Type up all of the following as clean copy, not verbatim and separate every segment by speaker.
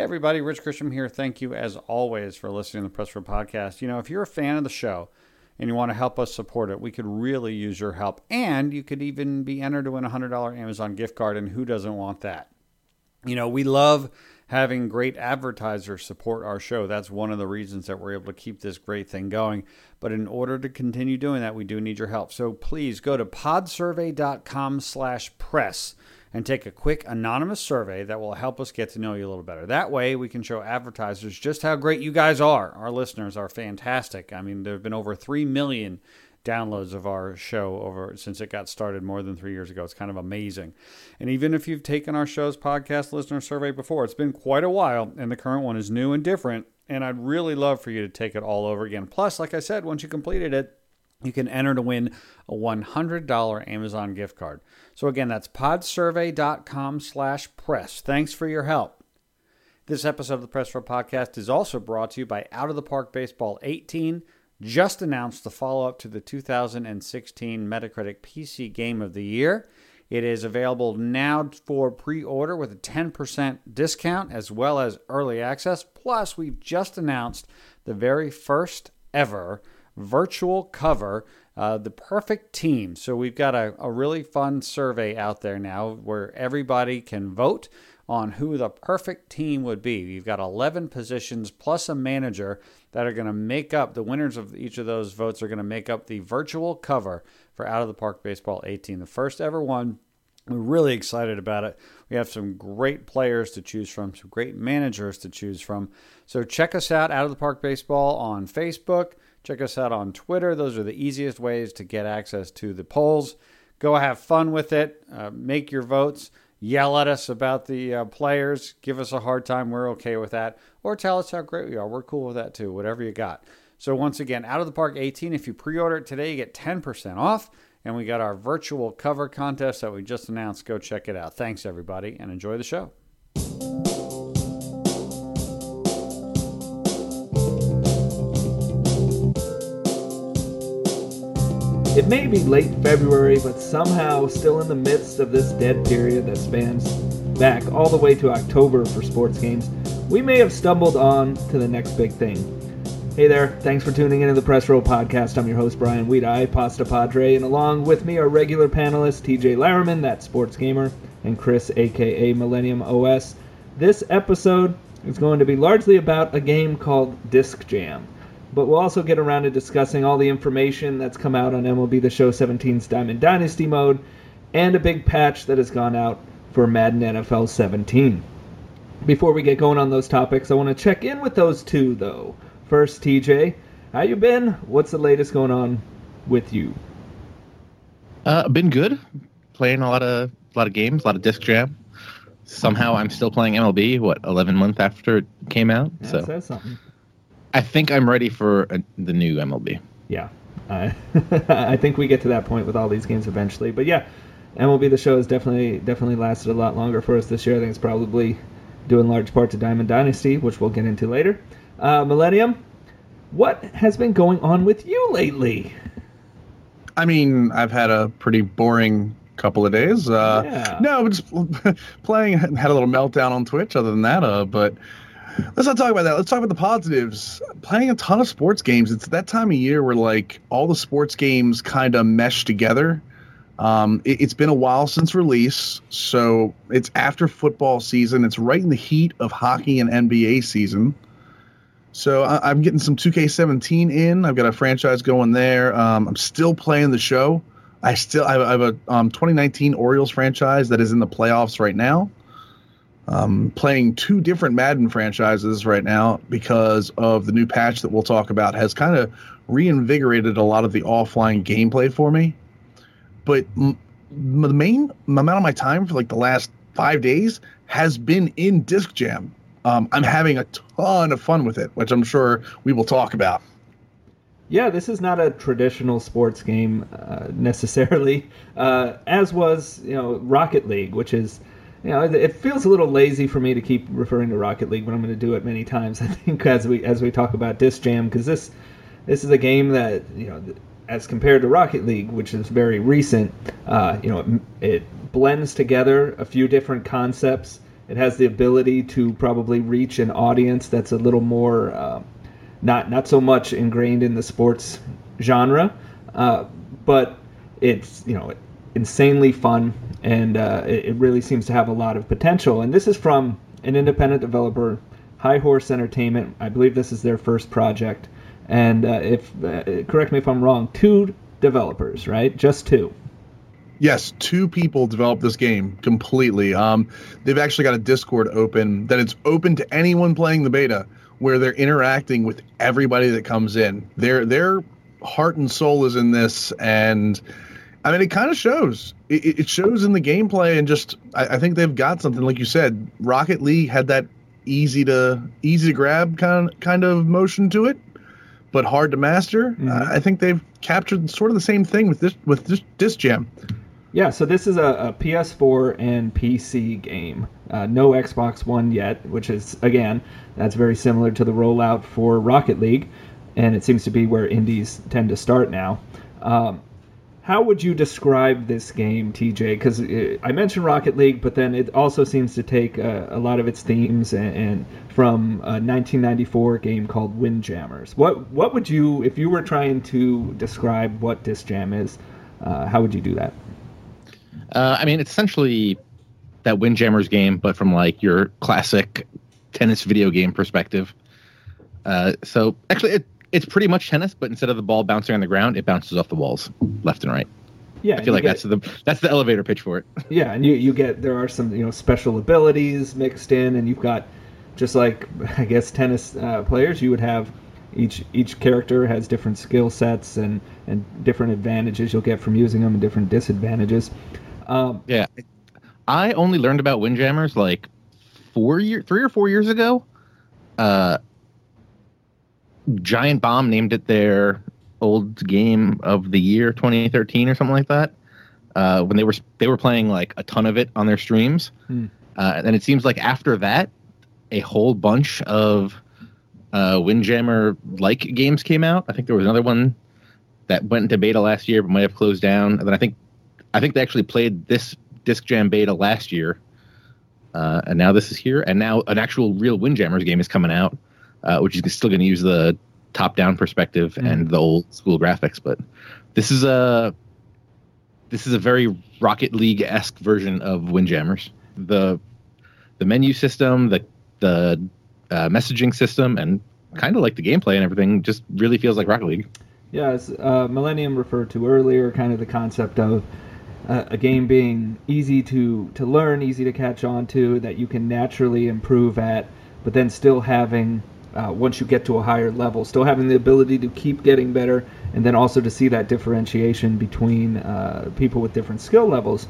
Speaker 1: Hey everybody, Rich Grisham here. Thank you as always for listening to the Press Row Podcast. You know, if you're a fan of the show and you want to help us support it, we could really use your help. And you could even be entered to win a $100 Amazon gift card, and who doesn't want that? You know, we love having great advertisers support our show. That's one of the reasons that we're able to keep this great thing going. But in order to continue doing that, we do need your help. So please go to podsurvey.com/press and take a quick anonymous survey that will help us get to know you a little better. That way we can show advertisers just how great you guys are. Our listeners are fantastic. I mean, there have been over 3 million downloads of our show since it got started more than 3 years ago. It's kind of amazing. And even if you've taken our show's podcast listener survey before, it's been quite a while, and the current one is new and different, and I'd really love for you to take it all over again. Plus, like I said, once you completed it, you can enter to win a $100 Amazon gift card. So again, that's podsurvey.com/press. Thanks for your help. This episode of the Press Row Podcast is also brought to you by Out of the Park Baseball 18. Just announced the follow-up to the 2016 Metacritic PC Game of the Year. It is available now for pre-order with a 10% discount as well as early access. Plus, we've just announced the very first ever virtual cover, the perfect team. So we've got a really fun survey out there now where everybody can vote on who the perfect team would be. You've got 11 positions plus a manager that are going to make up, the winners of each of those votes are going to make up the virtual cover for Out of the Park Baseball 18, the first ever one. We're really excited about it. We have some great players to choose from, some great managers to choose from. So check us out of the Park Baseball on Facebook. Check us out on Twitter. Those are the easiest ways to get access to the polls. Go have fun with it. Make your votes. Yell at us about the players. Give us a hard time. We're okay with that. Or tell us how great we are. We're cool with that too. Whatever you got. So once again, Out of the Park 18. If you pre-order it today, you get 10% off. And we got our virtual cover contest that we just announced. Go check it out. Thanks, everybody, and enjoy the show.
Speaker 2: It may be late February, but somehow still in the midst of this dead period that spans back all the way to October for sports games, we may have stumbled on to the next big thing. Hey there, thanks for tuning into the Press Row Podcast. I'm your host, Brian Weedeye, Pasta Padre, and along with me are regular panelists TJ Larriman, that sports gamer, and Chris, aka Millennium OS. This episode is going to be largely about a game called Disc Jam. But we'll also get around to discussing all the information that's come out on MLB The Show 17's Diamond Dynasty mode, and a big patch that has gone out for Madden NFL 17. Before we get going on those topics, I want to check in with those two, though. First, TJ, how you been? What's the latest going on with you?
Speaker 3: Been good. Playing a lot of games, a lot of Disc Jam. Somehow I'm still playing MLB, 11 months after it came out?
Speaker 2: Yeah,
Speaker 3: so
Speaker 2: says something.
Speaker 3: I think I'm ready for the new MLB.
Speaker 2: Yeah. I think we get to that point with all these games eventually. But yeah, MLB The Show has definitely lasted a lot longer for us this year. I think it's probably due in large part to Diamond Dynasty, which we'll get into later. Millennium, what has been going on with you lately?
Speaker 4: I mean, I've had a pretty boring couple of days. No, just playing, had a little meltdown on Twitch other than that, but let's not talk about that. Let's talk about the positives. Playing a ton of sports games. It's that time of year where like all the sports games kind of mesh together. It's been a while since release, so it's after football season. It's right in the heat of hockey and NBA season. So I'm getting some 2K17 in. I've got a franchise going there. I'm still playing the show. I have a 2019 Orioles franchise that is in the playoffs right now. Playing two different Madden franchises right now because of the new patch that we'll talk about has kind of reinvigorated a lot of the offline gameplay for me. But the main amount of my time for like the last 5 days has been in Disc Jam. I'm having a ton of fun with it, which I'm sure we will talk about.
Speaker 2: Yeah, this is not a traditional sports game necessarily, as was Rocket League, which is it feels a little lazy for me to keep referring to Rocket League, but I'm going to do it many times. I think as we talk about Disc Jam, because this is a game that as compared to Rocket League, which is very recent, it blends together a few different concepts It has the ability to probably reach an audience that's a little more not so much ingrained in the sports genre, but it's insanely fun, and it really seems to have a lot of potential. And this is from an independent developer, High Horse Entertainment. I believe this is their first project. And correct me if I'm wrong, 2 developers, right? Just 2.
Speaker 4: Yes, 2 people developed this game completely. They've actually got a Discord open that it's open to anyone playing the beta, where they're interacting with everybody that comes in. Their heart and soul is in this, and I mean, it kind of shows. It shows in the gameplay, and just I think they've got something. Like you said, Rocket League had that easy to grab kind of motion to it, but hard to master. Mm-hmm. I think they've captured sort of the same thing with this Disc Jam.
Speaker 2: Yeah, so this is a PS4 and PC game. No Xbox One yet, which is, again, that's very similar to the rollout for Rocket League, and it seems to be where indies tend to start now. How would you describe this game, TJ? Because I mentioned Rocket League, but then it also seems to take a lot of its themes and from a 1994 game called Windjammers. What would you, if you were trying to describe what Disc Jam is, how would you do that?
Speaker 3: I mean, it's essentially that Windjammers game, but from like your classic tennis video game perspective. So actually, it's pretty much tennis, but instead of the ball bouncing on the ground, it bounces off the walls left and right.
Speaker 2: Yeah,
Speaker 3: I feel like that's the elevator pitch for it.
Speaker 2: Yeah, and you get, there are some special abilities mixed in, and you've got, just like I guess tennis players, you would have each character has different skill sets and different advantages you'll get from using them and different disadvantages.
Speaker 3: Yeah, I only learned about Windjammers like 3 or 4 years ago. Giant Bomb named it their old game of the year 2013 or something like that. When they were playing like a ton of it on their streams. And it seems like after that, a whole bunch of Windjammer like games came out. I think there was another one that went into beta last year but might have closed down. And then I think they actually played this Disc Jam beta last year. And now this is here, and now an actual real Windjammers game is coming out, which is still going to use the top-down perspective and the old school graphics. But this is a very Rocket League-esque version of Windjammers. The menu system, the messaging system, and kind of like the gameplay and everything, just really feels like Rocket League.
Speaker 2: Yeah, as Millennium referred to earlier, kind of the concept of a game being easy to learn, easy to catch on to, that you can naturally improve at, but then still having, once you get to a higher level, still having the ability to keep getting better, and then also to see that differentiation between people with different skill levels.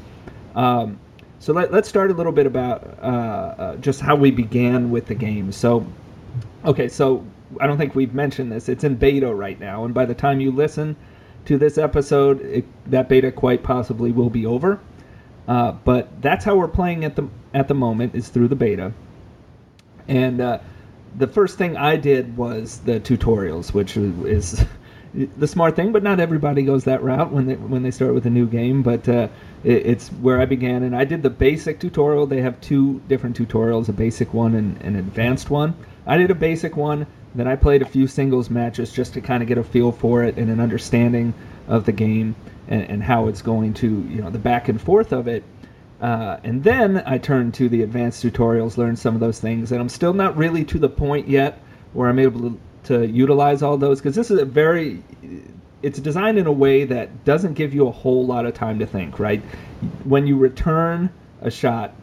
Speaker 2: So let's start a little bit about just how we began with the game. So I don't think we've mentioned this. It's in beta right now, and by the time you listen to this episode, that beta quite possibly will be over. But that's how we're playing at the moment, is through the beta. And the first thing I did was the tutorials, which is the smart thing, but not everybody goes that route when they start with a new game. But it's where I began, and I did the basic tutorial. They have 2 different tutorials, a basic one and an advanced one. I did a basic one. Then I played a few singles matches just to kind of get a feel for it and an understanding of the game and how it's going to, the back and forth of it. And then I turned to the advanced tutorials, learned some of those things, and I'm still not really to the point yet where I'm able to utilize all those, because this is it's designed in a way that doesn't give you a whole lot of time to think, right? When you return a shot,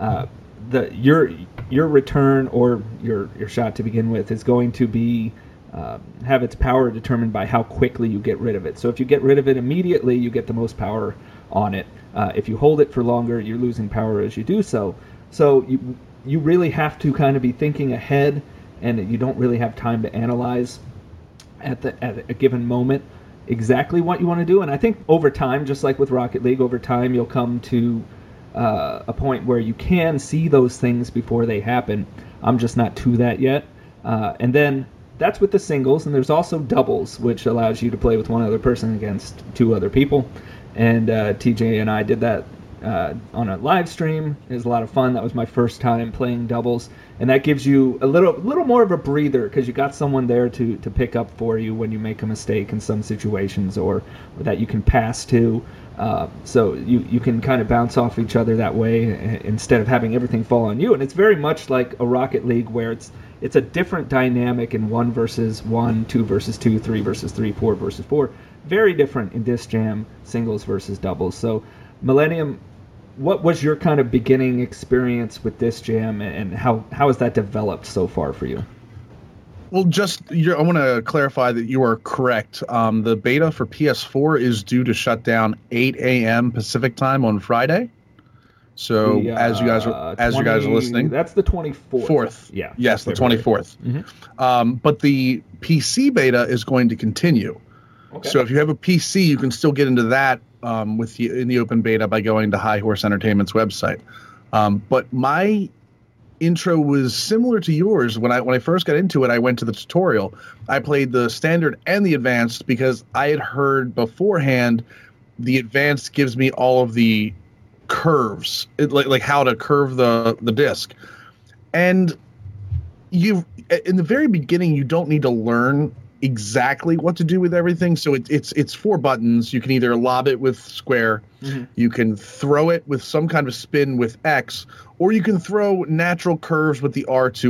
Speaker 2: your return or your shot to begin with is going to be have its power determined by how quickly you get rid of it. So if you get rid of it immediately, you get the most power on it. If you hold it for longer, you're losing power as you do so. So you really have to kind of be thinking ahead, and you don't really have time to analyze at a given moment exactly what you want to do. And I think over time, just like with Rocket League, over time you'll come to a point where you can see those things before they happen. I'm just not to that yet. And then that's with the singles, and there's also doubles, which allows you to play with one other person against 2 other people. And TJ and I did that on a live stream. It was a lot of fun. That was my first time playing doubles, and that gives you a little more of a breather because you got someone there to pick up for you when you make a mistake in some situations, or that you can pass to. So you can kind of bounce off each other that way instead of having everything fall on you. And it's very much like a Rocket League where it's a different dynamic in 1 versus 1, 2 versus 2, 3 versus 3, 4 versus 4. Very different in Disc Jam, singles versus doubles. So Millennium, what was your kind of beginning experience with Disc Jam, and how has that developed so far for you?
Speaker 4: Well, I want to clarify that you are correct. The beta for PS4 is due to shut down 8 a.m. Pacific time on Friday. So as you guys are listening,
Speaker 2: that's the 24th.
Speaker 4: Yeah. Yes, the 24th. Mm-hmm. But the PC beta is going to continue. Okay. So if you have a PC, you can still get into that in the open beta by going to High Horse Entertainment's website. But my intro was similar to yours. When I first got into it, I went to the tutorial. I played the standard and the advanced because I had heard beforehand the advanced gives me all of the curves, like how to curve the disc. And in the very beginning, you don't need to learn exactly what to do with everything. So it's 4 buttons. You can either lob it with square, mm-hmm. you can throw it with some kind of spin with X, or you can throw natural curves with the R2,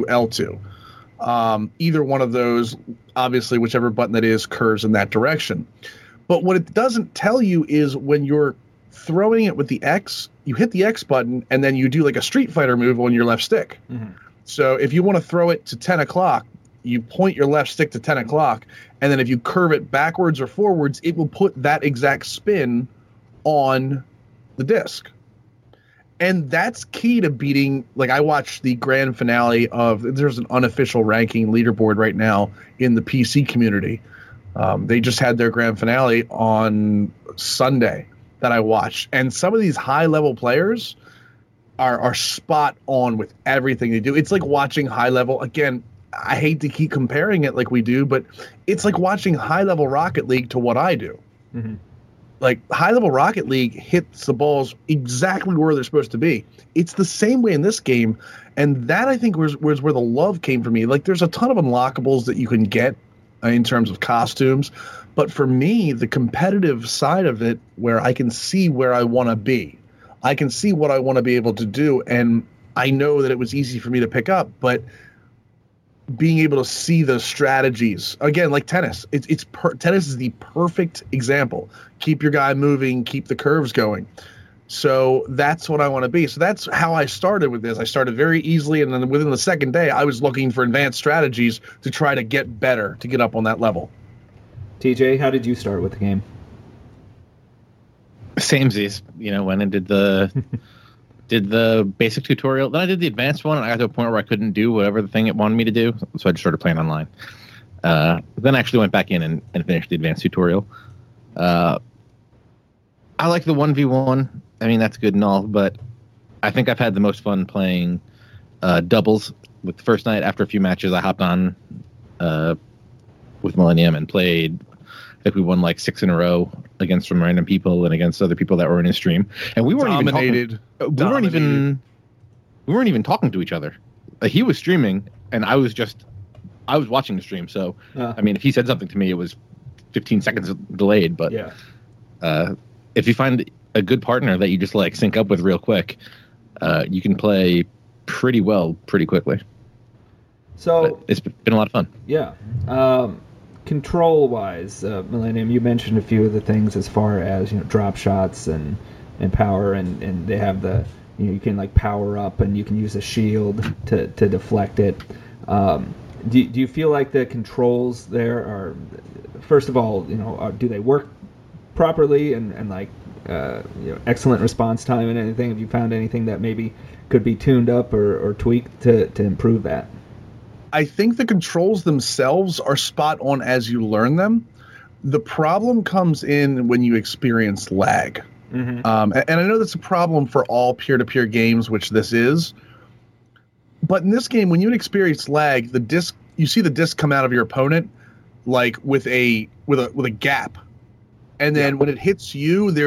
Speaker 4: L2. Either one of those, obviously, whichever button that is, curves in that direction. But what it doesn't tell you is when you're throwing it with the X, you hit the X button, and then you do like a Street Fighter move on your left stick. Mm-hmm. So if you want to throw it to 10 o'clock, you point your left stick to 10 o'clock, and then if you curve it backwards or forwards, it will put that exact spin on the disc. And that's key to beating. Like, I watched the grand finale there's an unofficial ranking leaderboard right now in the PC community. They just had their grand finale on Sunday that I watched. And some of these high-level players are spot on with everything they do. It's like watching high-level, again, I hate to keep comparing it like we do, but it's like watching high-level Rocket League to what I do. Mm-hmm. Like, high-level Rocket League hits the balls exactly where they're supposed to be. It's the same way in this game, and that, I think, was where the love came for me. Like, there's a ton of unlockables that you can get in terms of costumes, but for me, the competitive side of it, where I can see where I want to be, I can see what I want to be able to do, and I know that it was easy for me to pick up, but being able to see the strategies, again, like tennis, tennis is the perfect example. Keep your guy moving, keep the curves going. So that's what I want to be. So that's how I started with this. I started very easily, and then within the second day, I was looking for advanced strategies to try to get better, to get up on that level.
Speaker 2: TJ, how did you start with the game?
Speaker 3: Samesies. Went and did the basic tutorial. Then I did the advanced one, and I got to a point where I couldn't do whatever the thing it wanted me to do, so I just started playing online. Then I actually went back in and finished the advanced tutorial. I like the 1v1. I mean, that's good and all, but I think I've had the most fun playing doubles. With the first night, after a few matches, I hopped on with Millennium and played. I think we won like 6 in a row against some random people and against other people that were in his stream, and we weren't even talking. We weren't even talking to each other. He was streaming, and I was watching the stream. So, I mean, if he said something to me, it was 15 seconds delayed. But if you find a good partner that you just like sync up with real quick, you can play pretty well pretty quickly.
Speaker 2: So
Speaker 3: but it's been a lot of fun.
Speaker 2: Yeah. Control-wise, Millennium, you mentioned a few of the things as far as drop shots and power, and they have the you can like power up and you can use a shield to deflect it. Do you feel like the controls there are, first of all, do they work properly and like excellent response time and anything? Have you found anything that maybe could be tuned up or tweaked to improve that?
Speaker 4: I think the controls themselves are spot on as you learn them. The problem comes in when you experience lag. Mm-hmm. And I know that's a problem for all peer-to-peer games, which this is. But in this game, when you experience lag, you see the disc come out of your opponent like with a gap. And then when it hits you, there's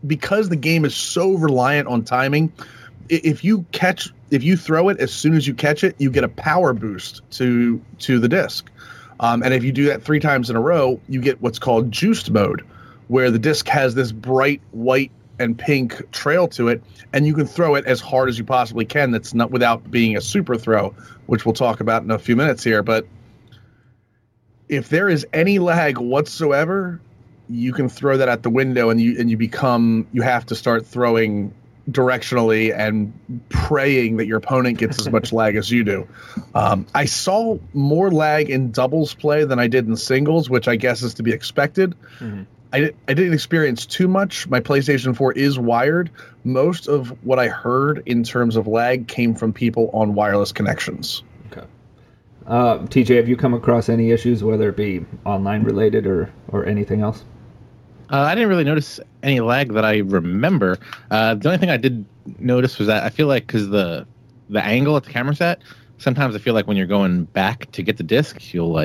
Speaker 4: because the game is so reliant on timing, if you throw it as soon as you catch it, you get a power boost to the disc. And if you do that 3 times in a row, you get what's called juiced mode, where the disc has this bright white and pink trail to it, and you can throw it as hard as you possibly can. That's not without being a super throw, which we'll talk about in a few minutes here. But if there is any lag whatsoever, you can throw that out the window, and you have to start throwing directionally and praying that your opponent gets as much lag as you do. I saw more lag in doubles play than I did in singles, which I guess is to be expected. Mm-hmm. I didn't experience too much. My PlayStation 4 is wired. Most of what I heard in terms of lag came from people on wireless connections.
Speaker 2: Okay. TJ, have you come across any issues, whether it be online related or anything else?
Speaker 3: I didn't really notice any lag that I remember. The only thing I did notice was that I feel like because the angle at the camera's at, sometimes I feel like when you're going back to get the disc, you'll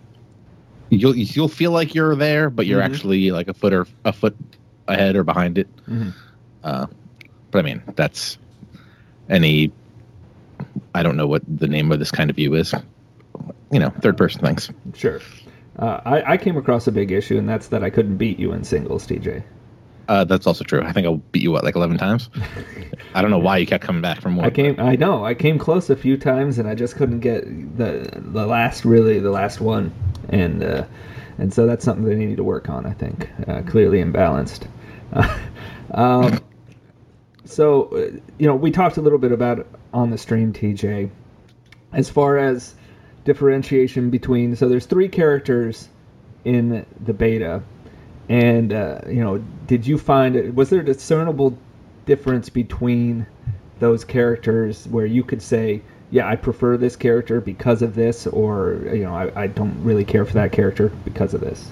Speaker 3: feel like you're there, but you're actually like a foot ahead or behind it. Mm-hmm. But I mean, that's I don't know what the name of this kind of view is. Third person things.
Speaker 2: Sure. I came across a big issue, and that's that I couldn't beat you in singles, TJ.
Speaker 3: That's also true. I think I beat you, like 11 times? I don't know why you kept coming back from one.
Speaker 2: I came close a few times, and I just couldn't get the last one. And so that's something they need to work on, I think. Clearly imbalanced. So, we talked a little bit about it on the stream, TJ, as far as differentiation between, so there's 3 characters in the beta, and did you find, was there a discernible difference between those characters where you could say, yeah, I prefer this character because of this, or I don't really care for that character because of this?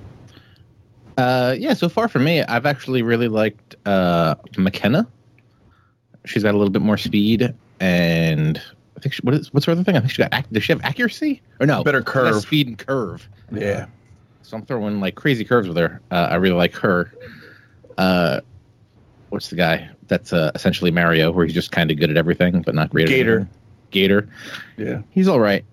Speaker 3: Yeah, so far for me, I've actually really liked McKenna. She's got a little bit more speed, and I think what's her other thing? I think does she have accuracy? Or no,
Speaker 4: better curve.
Speaker 3: Speed and curve.
Speaker 4: Yeah.
Speaker 3: So I'm throwing like crazy curves with her. I really like her. What's the guy? That's essentially Mario, where he's just kind of good at everything, but not great at anything. Gator.
Speaker 4: Yeah.
Speaker 3: He's all right.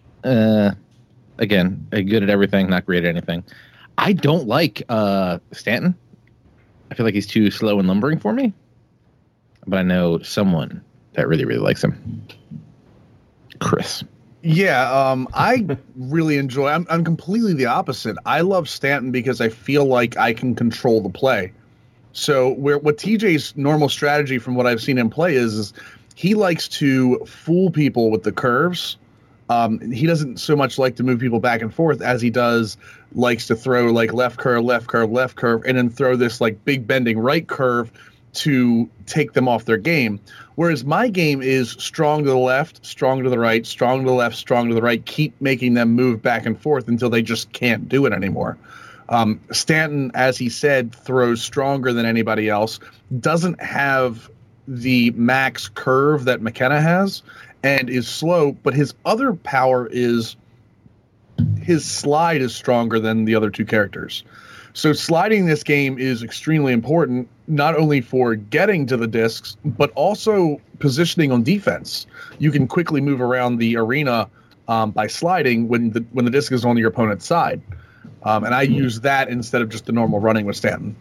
Speaker 3: Again, good at everything, not great at anything. I don't like Stanton. I feel like he's too slow and lumbering for me. But I know someone that really, really likes him. Chris.
Speaker 4: Yeah, I really enjoy. I'm completely the opposite. I love Stanton because I feel like I can control the play. So what TJ's normal strategy, from what I've seen him play, is he likes to fool people with the curves. He doesn't so much like to move people back and forth as he likes to throw like left curve, and then throw this like big bending right curve to take them off their game. Whereas my game is strong to the left, strong to the right, strong to the left, strong to the right, keep making them move back and forth until they just can't do it anymore. Stanton, as he said, throws stronger than anybody else, doesn't have the max curve that McKenna has, and is slow, but his other power is his slide is stronger than the other 2 characters. So sliding this game is extremely important, not only for getting to the discs, but also positioning on defense. You can quickly move around the arena by sliding when the disc is on your opponent's side. And I use that instead of just the normal running with Stanton.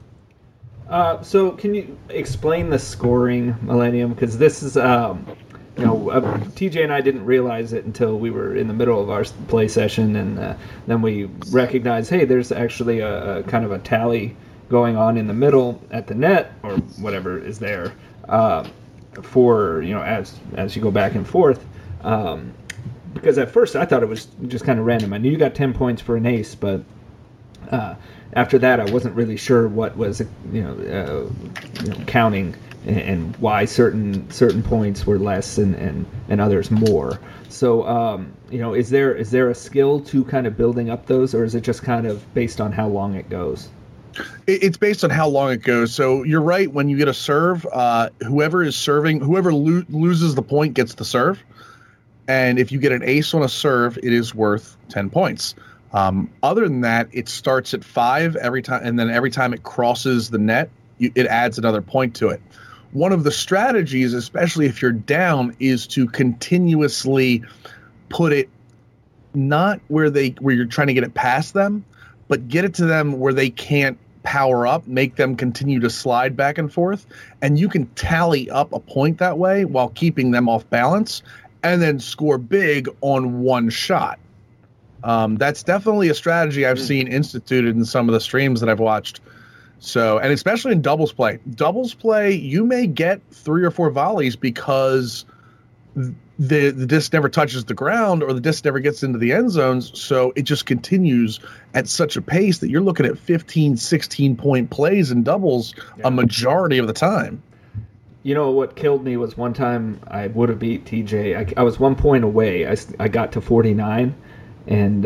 Speaker 2: So can you explain the scoring, Millennium? Because this is... TJ and I didn't realize it until we were in the middle of our play session, and then we recognized, hey, there's actually a kind of a tally going on in the middle at the net, or whatever is there, for as you go back and forth. Because at first I thought it was just kind of random. I knew you got 10 points for an ace, but after that I wasn't really sure what was counting. And why certain points were less and others more. So, is there a skill to kind of building up those, or is it just kind of based on how long it goes?
Speaker 4: It's based on how long it goes. So you're right. When you get a serve, whoever is serving, whoever loses the point gets the serve. And if you get an ace on a serve, it is worth 10 points. Other than that, it starts at 5 every time, and then every time it crosses the net, it adds another point to it. One of the strategies, especially if you're down, is to continuously put it not where you're trying to get it past them, but get it to them where they can't power up, make them continue to slide back and forth, and you can tally up a point that way while keeping them off balance, and then score big on one shot. That's definitely a strategy I've seen instituted in some of the streams that I've watched. So, and especially in doubles play. Doubles play, you may get 3 or 4 volleys because the disc never touches the ground or the disc never gets into the end zones, so it just continues at such a pace that you're looking at 15, 16-point plays in doubles a majority of the time.
Speaker 2: You know, what killed me was one time I would have beat TJ. I was 1 point away. I got to 49, and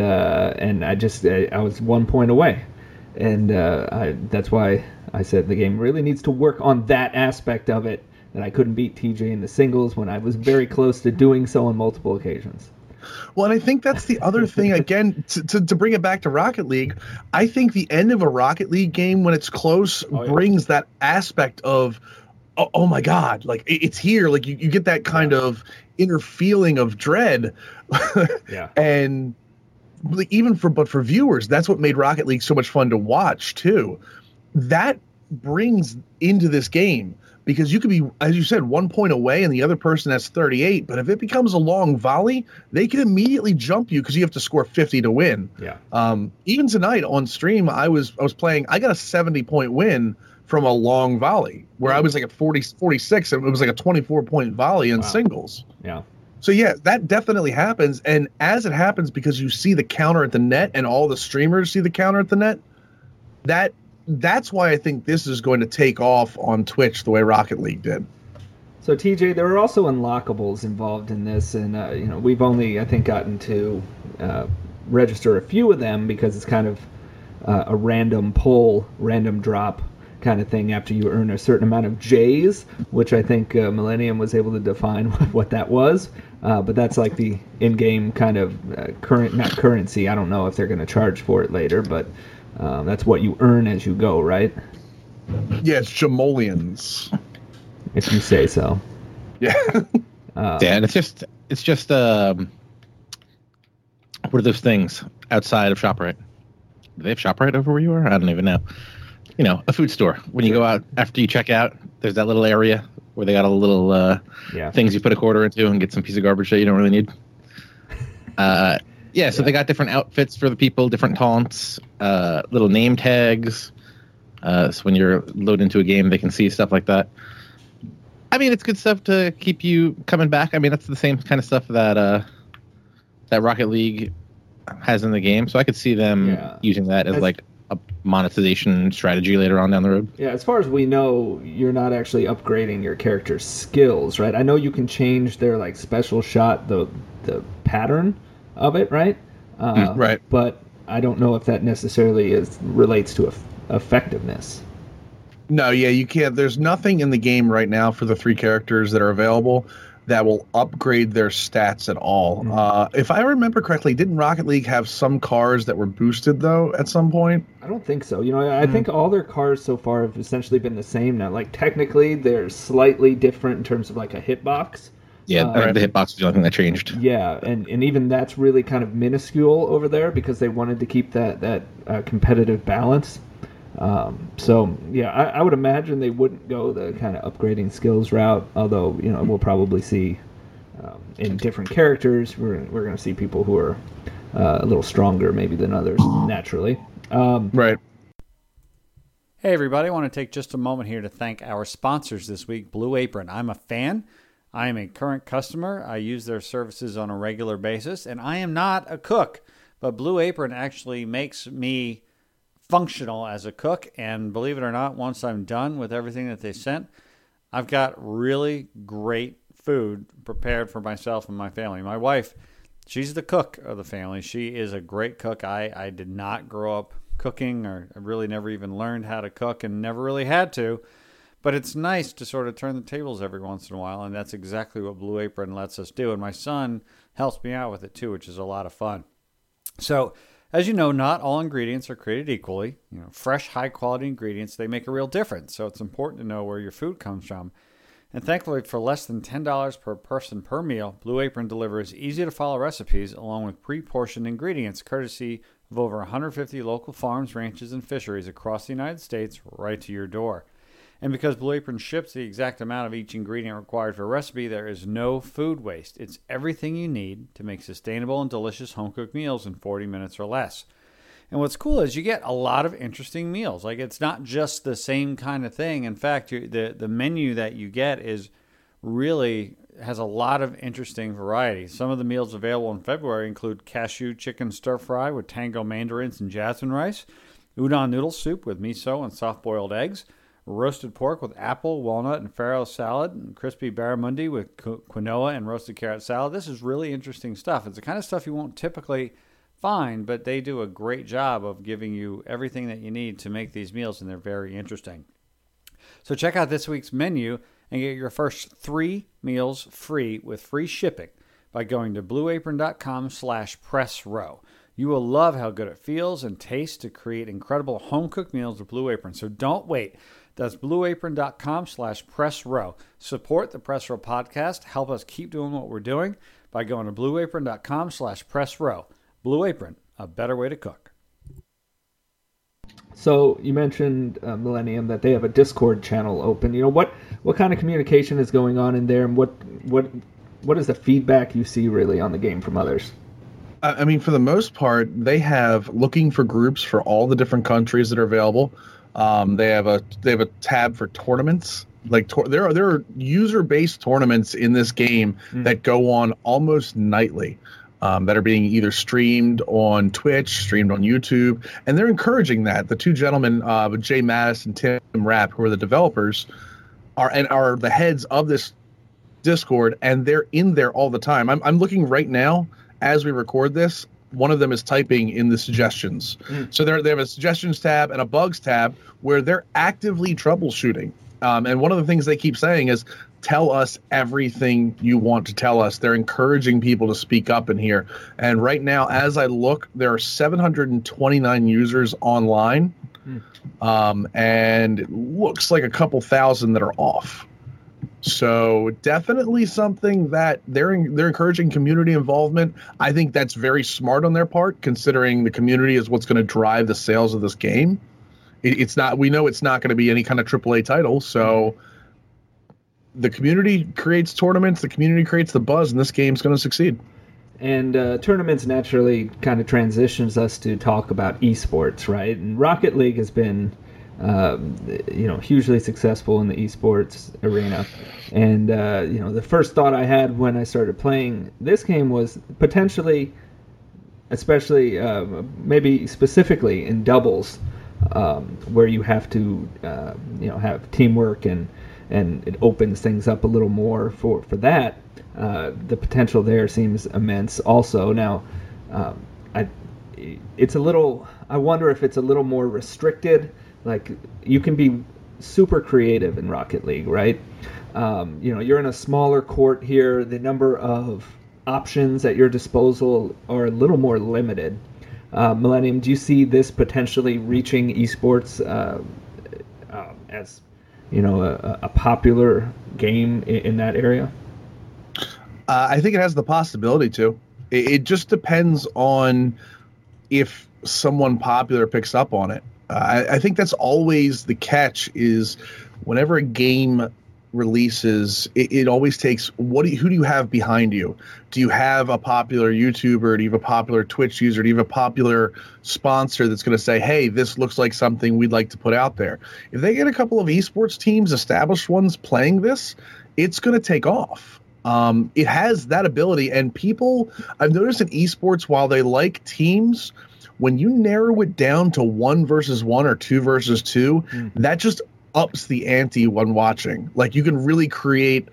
Speaker 2: I was 1 point away. And that's why I said the game really needs to work on that aspect of it, that I couldn't beat TJ in the singles when I was very close to doing so on multiple occasions.
Speaker 4: Well, and I think that's the other thing, again, to bring it back to Rocket League, I think the end of a Rocket League game when it's close brings that aspect of, oh my God, like it's here. Like you get that kind of inner feeling of dread. And but for viewers, that's what made Rocket League so much fun to watch too. That brings into this game, because you could be, as you said, 1 point away and the other person has 38. But if it becomes a long volley, they can immediately jump you because you have to score 50 to win. Even tonight on stream, I was playing. I got a 70-point win from a long volley where I was like at 46, and it was like a 24-point volley in singles. So yeah, that definitely happens. And as it happens, because you see the counter at the net and all the streamers see the counter at the net, that's why I think this is going to take off on Twitch the way Rocket League did.
Speaker 2: So TJ, there are also unlockables involved in this, and we've only, I think, gotten to register a few of them because it's kind of a random pull, random drop kind of thing after you earn a certain amount of J's, which I think Millennium was able to define what that was. But that's like the in-game kind of not currency. I don't know if they're going to charge for it later, but that's what you earn as you go, right?
Speaker 4: Yeah, it's Jamolians.
Speaker 2: If you say so.
Speaker 4: Yeah.
Speaker 3: And it's just what are those things outside of ShopRite? Do they have ShopRite over where you are? I don't even know. A food store. When you go out after you check out, there's that little area where they got all the little things you put a quarter into and get some piece of garbage that you don't really need. So they got different outfits for the people, different taunts, little name tags. So when you're loaded into a game, they can see stuff like that. I mean, it's good stuff to keep you coming back. I mean, that's the same kind of stuff that Rocket League has in the game. So I could see them using that as like a monetization strategy later on down the road.
Speaker 2: Yeah, as far as we know, you're not actually upgrading your character's skills, right? I know you can change their like special shot, the pattern of it, right?
Speaker 4: Right.
Speaker 2: But I don't know if that necessarily relates to effectiveness.
Speaker 4: No, yeah, you can't. There's nothing in the game right now for the 3 characters that are available that will upgrade their stats at all. If I remember correctly, didn't Rocket League have some cars that were boosted, though, at some point?
Speaker 2: I don't think so. I think all their cars so far have essentially been the same now. Like, technically, they're slightly different in terms of, like, a hitbox.
Speaker 3: Yeah, the hitbox is the only thing that changed.
Speaker 2: Yeah, and even that's really kind of minuscule over there because they wanted to keep that competitive balance. So, yeah, I would imagine they wouldn't go the kind of upgrading skills route, although, we'll probably see in different characters, we're going to see people who are a little stronger maybe than others naturally.
Speaker 4: Right.
Speaker 1: Hey, everybody, I want to take just a moment here to thank our sponsors this week, Blue Apron. I'm a fan. I am a current customer. I use their services on a regular basis, and I am not a cook, but Blue Apron actually makes me functional as a cook, and believe it or not, once I'm done with everything that they sent, I've got really great food prepared for myself and my family. My wife, she's the cook of the family. She is a great cook. I did not grow up cooking, or I really never even learned how to cook and never really had to, but it's nice to sort of turn the tables every once in a while, and that's exactly what Blue Apron lets us do, and my son helps me out with it too, which is a lot of fun. So As you know, not all ingredients are created equally. Fresh, high-quality ingredients, they make a real difference, so it's important to know where your food comes from. And thankfully, for less than $10 per person per meal, Blue Apron delivers easy-to-follow recipes along with pre-portioned ingredients courtesy of over 150 local farms, ranches, and fisheries across the United States right to your door. And because Blue Apron ships the exact amount of each ingredient required for a recipe, there is no food waste. It's everything you need to make sustainable and delicious home-cooked meals in 40 minutes or less. And what's cool is you get a lot of interesting meals. Like, it's not just the same kind of thing. In fact, the menu that you get really has a lot of interesting variety. Some of the meals available in February include cashew chicken stir fry with tango mandarins and jasmine rice, udon noodle soup with miso and soft-boiled eggs, roasted pork with apple, walnut, and farro salad, and crispy barramundi with quinoa and roasted carrot salad. This is really interesting stuff. It's the kind of stuff you won't typically find, but they do a great job of giving you everything that you need to make these meals, and they're very interesting. So check out this week's menu and get your first 3 meals free with free shipping by going to blueapron.com/pressrow. You will love how good it feels and tastes to create incredible home-cooked meals with Blue Apron, so don't wait. That's blueapron.com/pressrow. Support the Press Row podcast. Help us keep doing what we're doing by going to blueapron.com/pressrow. Blue Apron, a better way to cook.
Speaker 2: So you mentioned Millennium that they have a Discord channel open. What kind of communication is going on in there, and what is the feedback you see really on the game from others?
Speaker 4: I mean, for the most part, they have looking for groups for all the different countries that are available. They have a tab for tournaments. Like there are user-based tournaments in this game that go on almost nightly, that are being either streamed on Twitch, streamed on YouTube, and they're encouraging that. The two gentlemen, Jay Mattis and Tim Rapp, who are the developers, are the heads of this Discord, and they're in there all the time. I'm looking right now as we record this. One of them is typing in the suggestions. So they have a suggestions tab and a bugs tab where they're actively troubleshooting. And one of the things they keep saying is, tell us everything you want to tell us. They're encouraging people to speak up in here. And right now, as I look, there are 729 users online. And it looks like a couple thousand that are off. So definitely something that they're encouraging community involvement. I think that's very smart on their part, considering the community is what's going to drive the sales of this game. It's not. We know it's not going to be any kind of AAA title. So the community creates tournaments. The community creates the buzz, and this game's going to succeed.
Speaker 2: And tournaments naturally kind of transitions us to talk about esports, right? And Rocket League has been hugely successful in the esports arena. And, the first thought I had when I started playing this game was potentially, especially maybe specifically in doubles, where you have to, have teamwork and it opens things up a little more for that. The potential there seems immense also. Now, I wonder if it's a little more restricted. Like, you can be super creative in Rocket League, right? You're in a smaller court here. The number of options at your disposal are a little more limited. Millennium, do you see this potentially reaching esports as, a popular game in that area?
Speaker 4: I think it has the possibility to. It just depends on if someone popular picks up on it. I think that's always the catch, is whenever a game releases, it always takes, who do you have behind you? Do you have a popular YouTuber? Do you have a popular Twitch user? Do you have a popular sponsor that's going to say, hey, this looks like something we'd like to put out there? If they get a couple of esports teams, established ones, playing this, it's going to take off. It has that ability, and people, I've noticed in esports, while they like teams, when you narrow it down to 1 versus 1 or 2 versus 2, that just ups the ante when watching. Like, you can really create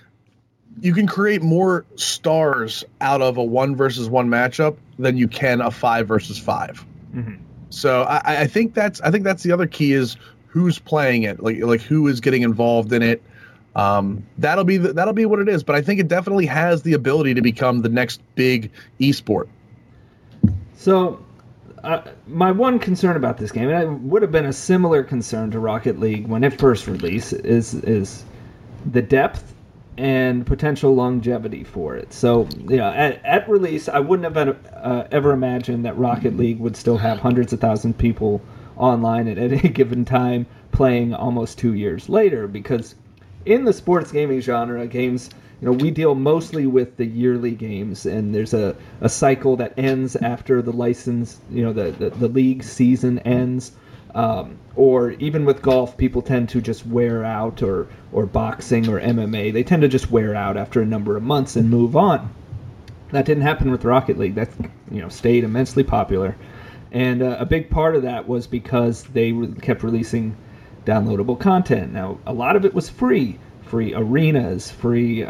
Speaker 4: more stars out of a 1 versus 1 matchup than you can a 5 versus 5. So I think that's the other key, is who's playing it, like who is getting involved in it. That'll be what it is. But I think it definitely has the ability to become the next big esport.
Speaker 2: So, my one concern about this game, and it would have been a similar concern to Rocket League when it first released, is the depth and potential longevity for it. So, at release, I wouldn't have ever imagined that Rocket League would still have hundreds of thousands of people online at any given time playing almost 2 years later, because in the sports gaming genre, games, we deal mostly with the yearly games, and there's a cycle that ends after the license, the league season ends. Or even with golf, people tend to just wear out, or boxing or MMA. They tend to just wear out after a number of months and move on. That didn't happen with Rocket League. That stayed immensely popular. And a big part of that was because they kept releasing downloadable content. Now, a lot of it was free arenas, free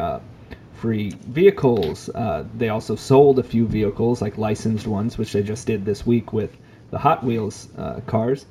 Speaker 2: vehicles. They also sold a few vehicles, like licensed ones, which they just did this week with the Hot Wheels cars.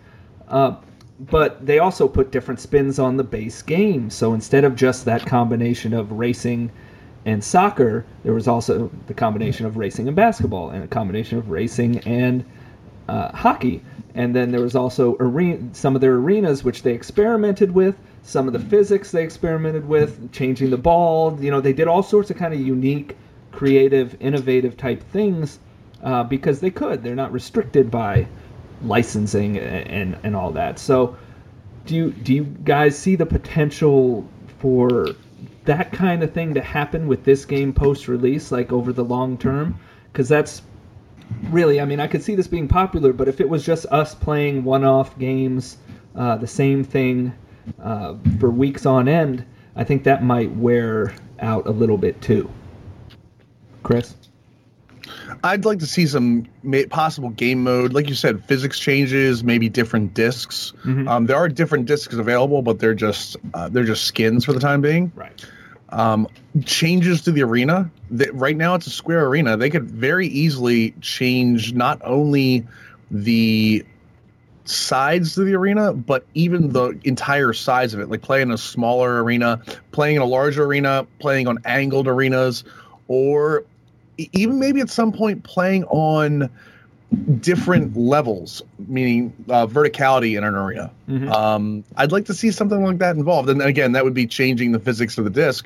Speaker 2: But they also put different spins on the base game. So instead of just that combination of racing and soccer, there was also the combination of racing and basketball, and a combination of racing and hockey. And then there was also some of their arenas, which they experimented with, some of the physics they experimented with, changing the ball. They did all sorts of kind of unique, creative, innovative type things because they could. They're not restricted by licensing and all that. So do you guys see the potential for that kind of thing to happen with this game post-release, like over the long term? Because that's really, I could see this being popular, but if it was just us playing one-off games, the same thing for weeks on end, I think that might wear out a little bit too. Chris?
Speaker 4: I'd like to see some possible game mode. Like you said, physics changes, maybe different discs. Mm-hmm. There are different discs available, but they're just skins for the time being.
Speaker 2: Right.
Speaker 4: Changes to the arena. Right now it's a square arena. They could very easily change not only the sides to the arena, but even the entire size of it. Like playing a smaller arena, playing in a larger arena, playing on angled arenas, or even maybe at some point playing on different levels, meaning verticality in an arena. Mm-hmm. I'd like to see something like that involved. And again, that would be changing the physics of the disc.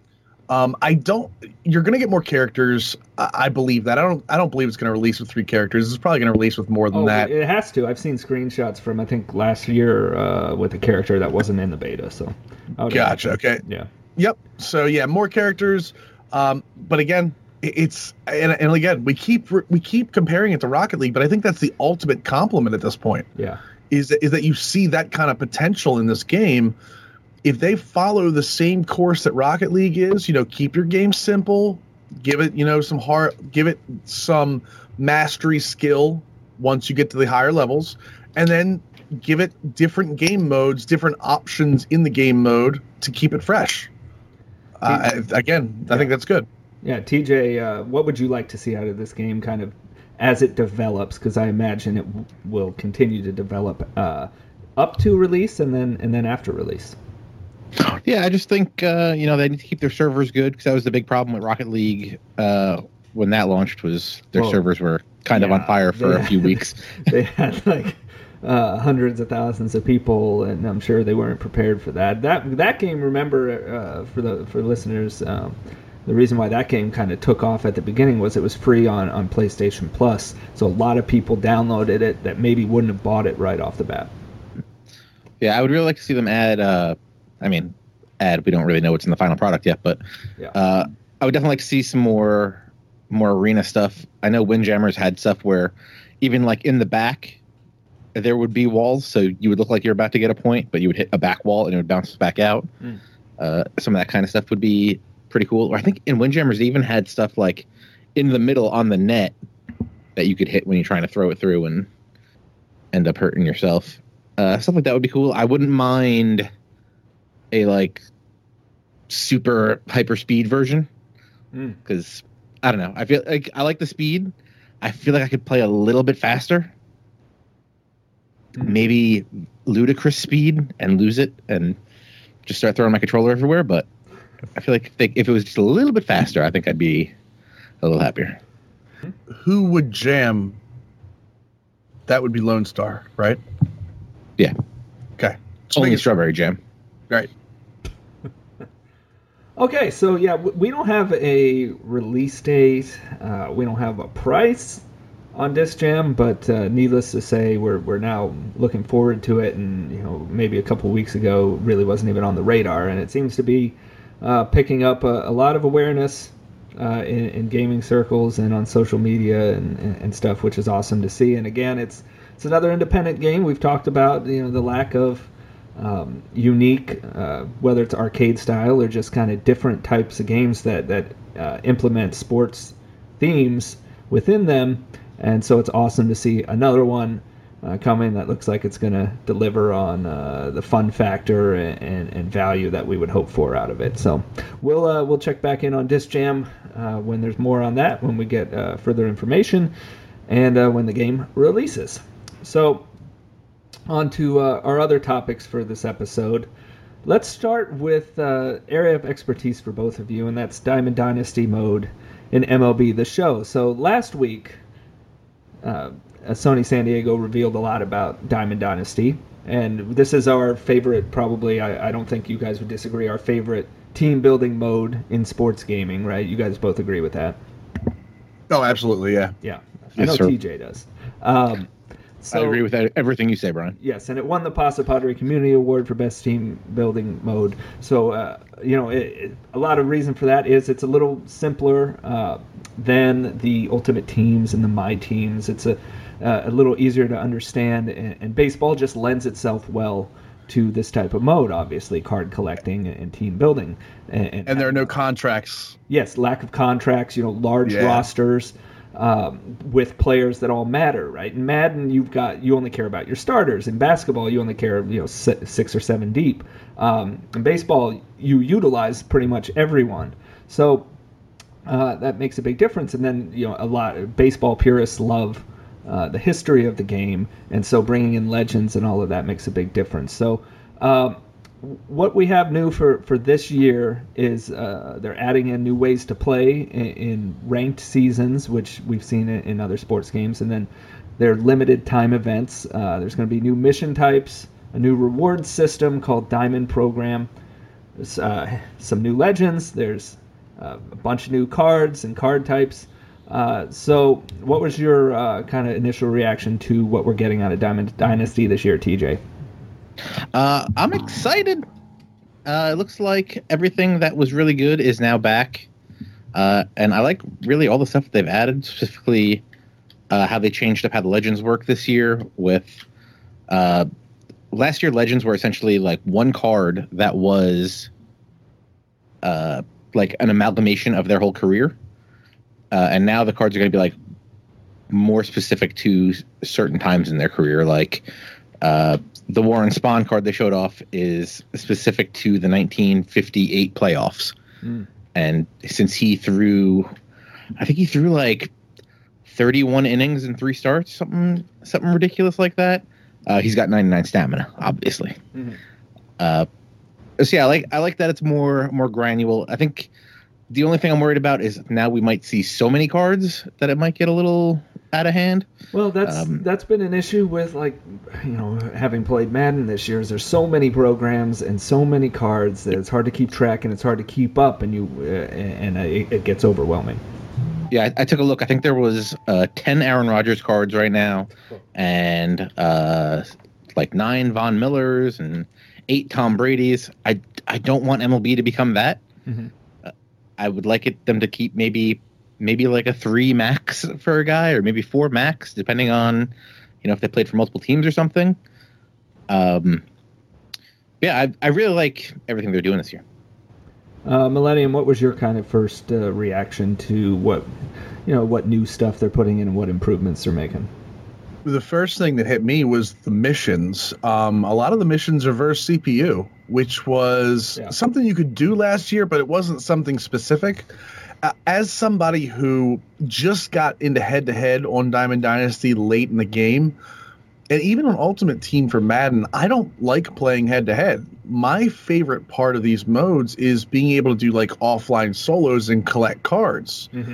Speaker 4: You're going to get more characters. I believe that. I don't believe it's going to release with 3 characters. It's probably going to release with more than that.
Speaker 2: It has to. I've seen screenshots from, I think, last year with a character that wasn't in the beta. So,
Speaker 4: gotcha. Okay.
Speaker 2: Yeah.
Speaker 4: Yep. So yeah, more characters. But again, it's and again we keep comparing it to Rocket League, but I think that's the ultimate compliment at this point.
Speaker 2: Yeah. Is
Speaker 4: that you see that kind of potential in this game. If they follow the same course that Rocket League is, keep your game simple, give it, give it some mastery skill once you get to the higher levels, and then give it different game modes, different options in the game mode to keep it fresh. I think that's good.
Speaker 2: Yeah, TJ, what would you like to see out of this game kind of as it develops? Because I imagine it will continue to develop up to release and then after release.
Speaker 3: Yeah, I just think they need to keep their servers good, because that was the big problem with Rocket League when that launched, was their servers were kind of on fire for a few weeks.
Speaker 2: They had like hundreds of thousands of people, and I'm sure they weren't prepared for that. That game, remember, for listeners, the reason why that game kind of took off at the beginning was it was free on PlayStation Plus, so a lot of people downloaded it that maybe wouldn't have bought it right off the bat.
Speaker 3: Yeah, I would really like to see them add. We don't really know what's in the final product yet, but I would definitely like to see some more arena stuff. I know Windjammers had stuff where even like in the back there would be walls, so you would look like you're about to get a point, but you would hit a back wall and it would bounce back out. Some of that kind of stuff would be pretty cool. Or I think in Windjammers they even had stuff like in the middle on the net that you could hit when you're trying to throw it through and end up hurting yourself. Stuff like that would be cool. I wouldn't mind a like super hyper speed version, because I don't know, I feel like I like the speed. I feel like I could play a little bit faster, maybe ludicrous speed, and lose it and just start throwing my controller everywhere. But I feel like if it was just a little bit faster, I think I'd be a little happier.
Speaker 4: Who would jam that would be Lone Star, right?
Speaker 3: Yeah.
Speaker 4: Okay.
Speaker 3: Only strawberry jam.
Speaker 4: Right.
Speaker 2: Okay, so yeah, we don't have a release date. We don't have a price on Disc Jam, but needless to say, we're now looking forward to it. And maybe a couple weeks ago, really wasn't even on the radar, and it seems to be picking up a lot of awareness in gaming circles and on social media and stuff, which is awesome to see. And again, it's another independent game. We've talked about the lack of unique, whether it's arcade style or just kind of different types of games that implement sports themes within them. And so it's awesome to see another one coming that looks like it's going to deliver on the fun factor and value that we would hope for out of it. So we'll check back in on Disc Jam when there's more on that, when we get further information, and when the game releases. So on to our other topics for this episode. Let's start with area of expertise for both of you, and that's Diamond Dynasty mode in MLB The Show. So last week, Sony San Diego revealed a lot about Diamond Dynasty, and this is our favorite, probably, I don't think you guys would disagree, our favorite team-building mode in sports gaming, right? You guys both agree with that?
Speaker 4: Oh, absolutely, yeah.
Speaker 2: Yeah,
Speaker 3: Yes,
Speaker 2: I know
Speaker 3: sir.
Speaker 2: TJ does.
Speaker 3: I agree with everything you say, Brian.
Speaker 2: Yes, and it won the Pasa Padre Community Award for Best Team Building Mode. So, a lot of reason for that is it's a little simpler than the Ultimate Teams and the My Teams. It's a little easier to understand, and baseball just lends itself well to this type of mode, obviously, card collecting and team building. And
Speaker 4: there are no contracts.
Speaker 2: Yes, lack of contracts, large rosters. With players that all matter, right? In Madden, you only care about your starters. In basketball, you only care 6 or 7 deep. In baseball, you utilize pretty much everyone. So that makes a big difference. And then a lot of baseball purists love the history of the game, and so bringing in legends and all of that makes a big difference. So what we have new for this year is they're adding in new ways to play in ranked seasons, which we've seen in other sports games, and then they're limited time events. There's going to be new mission types, a new reward system called Diamond Program, some new legends. There's a bunch of new cards and card types. So what was your kind of initial reaction to what we're getting out of Diamond Dynasty this year, TJ?
Speaker 3: I'm excited. It looks like everything that was really good is now back. And I like really all the stuff that they've added, specifically how they changed up how the Legends work this year with last year Legends were essentially like one card that was like an amalgamation of their whole career. And now the cards are going to be like more specific to certain times in their career. Like the Warren Spahn card they showed off is specific to the 1958 playoffs. And since he threw like 31 innings in 3 starts, something ridiculous like that, he's got 99 stamina, obviously. So yeah, I like that it's more granular. I think the only thing I'm worried about is now we might see so many cards that it might get a little out of hand.
Speaker 2: Well, that's been an issue with having played Madden this year. Is there's so many programs and so many cards that it's hard to keep track and it's hard to keep up, and it gets overwhelming.
Speaker 3: Yeah, I took a look. I think there was 10 Aaron Rodgers cards right now, and like 9 Von Millers and 8 Tom Brady's. I don't want MLB to become that. I would like them to keep maybe like a 3 max for a guy, or maybe 4 max, depending on if they played for multiple teams or something. Yeah, I really like everything they're doing this year.
Speaker 2: Millennium, what was your kind of first reaction to what new stuff they're putting in and what improvements they're making?
Speaker 4: The first thing that hit me was the missions. A lot of the missions are versus CPU, which was something you could do last year, but it wasn't something specific. As somebody who just got into head-to-head on Diamond Dynasty late in the game, and even on Ultimate Team for Madden, I don't like playing head-to-head. My favorite part of these modes is being able to do like offline solos and collect cards.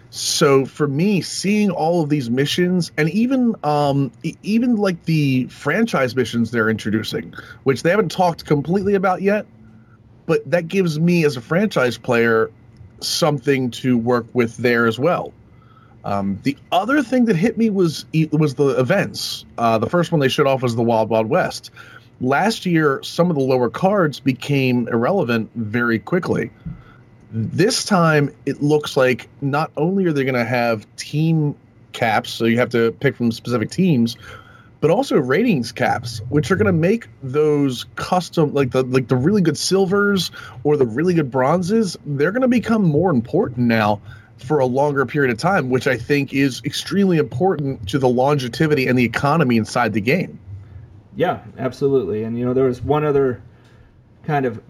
Speaker 4: So for me, seeing all of these missions, and even like the franchise missions they're introducing, which they haven't talked completely about yet, but that gives me as a franchise player something to work with there as well. The other thing that hit me was the events. The first one they showed off was the Wild Wild West. Last year, some of the lower cards became irrelevant very quickly. This time, it looks like not only are they going to have team caps, so you have to pick from specific teams, but also ratings caps, which are going to make those custom, like the really good silvers or the really good bronzes, they're going to become more important now for a longer period of time, which I think is extremely important to the longevity and the economy inside the game.
Speaker 2: Yeah, absolutely. And, there was one other kind of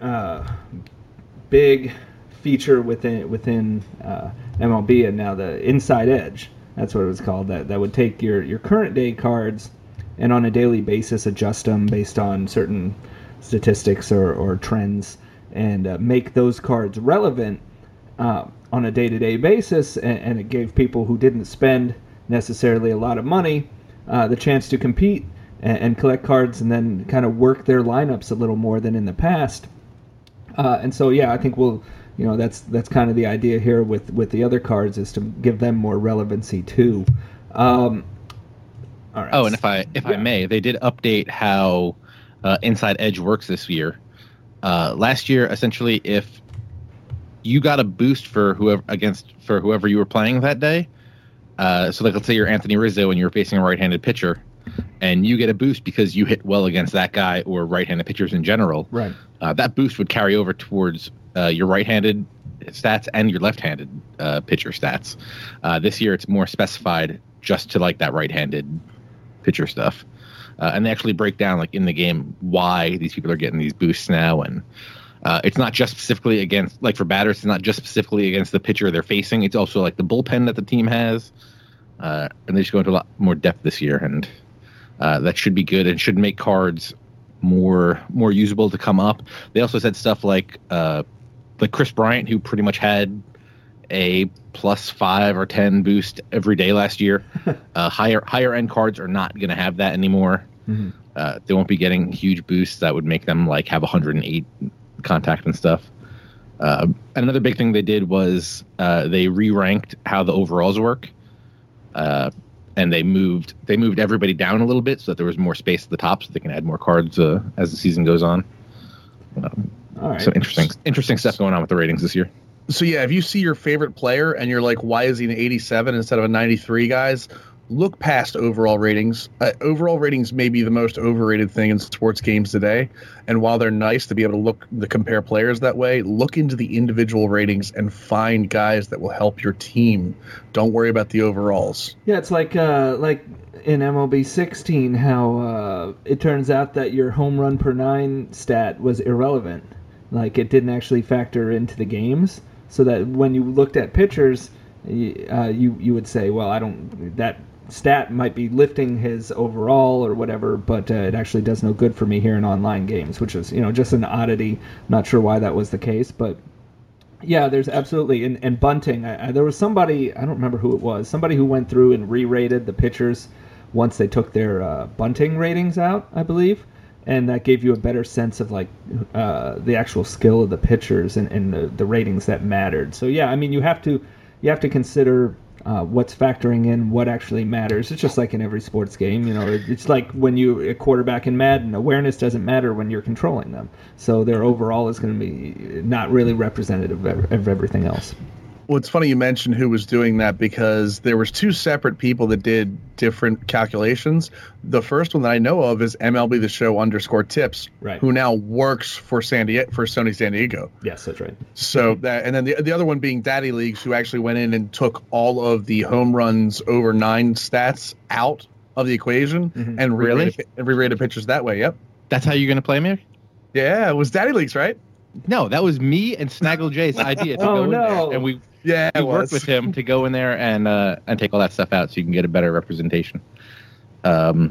Speaker 2: big feature within MLB, and now the Inside Edge, that's what it was called, that would take your current day cards and on a daily basis adjust them based on certain statistics or trends, and make those cards relevant on a day-to-day basis, and it gave people who didn't spend necessarily a lot of money the chance to compete and collect cards and then kind of work their lineups a little more than in the past. And so, yeah, I think that's kind of the idea here with the other cards, is to give them more relevancy too. All right.
Speaker 3: Oh, and if I may, they did update how Inside Edge works this year. Last year, essentially, if you got a boost for whoever you were playing that day, so like let's say you're Anthony Rizzo and you're facing a right-handed pitcher, and you get a boost because you hit well against that guy or right-handed pitchers in general.
Speaker 2: Right.
Speaker 3: That boost would carry over towards your right-handed stats and your left-handed pitcher stats. This year, it's more specified just to like that right-handed pitcher stuff, and they actually break down like in the game why these people are getting these boosts now, and it's not just specifically against, like for batters, it's not just specifically against the pitcher they're facing. It's also like the bullpen that the team has, and they just go into a lot more depth this year, and that should be good and should make cards more usable to come up. They also said stuff like Chris Bryant, who pretty much had a +5 or 10 boost every day last year. Higher end cards are not going to have that anymore. Mm-hmm. They won't be getting huge boosts that would make them like have 108 contact and stuff. Another big thing they did was they re-ranked how the overalls work, and they moved everybody down a little bit so that there was more space at the top, so they can add more cards as the season goes on. All right. So interesting stuff going on with the ratings this year.
Speaker 4: So yeah, if you see your favorite player and you're like, why is he an 87 instead of a 93, guys? Look past overall ratings. Overall ratings may be the most overrated thing in sports games today. And while they're nice to be able to compare players that way, look into the individual ratings and find guys that will help your team. Don't worry about the overalls.
Speaker 2: Yeah, it's like in MLB 16, how it turns out that your home run per 9 stat was irrelevant. Like it didn't actually factor into the games. So that when you looked at pitchers, you would say, well, that stat might be lifting his overall or whatever, but it actually does no good for me here in online games, which is just an oddity. Not sure why that was the case, but yeah, there's absolutely and bunting. There was somebody, I don't remember who it was, somebody who went through and re-rated the pitchers once they took their bunting ratings out, I believe. And that gave you a better sense of like the actual skill of the pitchers and the ratings that mattered. So yeah, I mean you have to consider what's factoring in, what actually matters. It's just like in every sports game, it's like when you a quarterback in Madden, awareness doesn't matter when you're controlling them. So their overall is going to be not really representative of everything else.
Speaker 4: Well, it's funny you mentioned who was doing that because there was 2 separate people that did different calculations. The first one that I know of is MLB The Show _tips,
Speaker 2: right,
Speaker 4: who now works for Sony San Diego.
Speaker 2: Yes, that's right.
Speaker 4: So that, and then the other one being Daddy Leagues, who actually went in and took all of the home runs over 9 stats out of the equation, mm-hmm, and re-rated pitchers that way. Yep.
Speaker 3: That's how you're going to play me?
Speaker 4: Yeah, it was Daddy Leagues, right?
Speaker 3: No, that was me and Snaggle Jay's idea to go in there, and we worked with him to go in there and take all that stuff out so you can get a better representation. But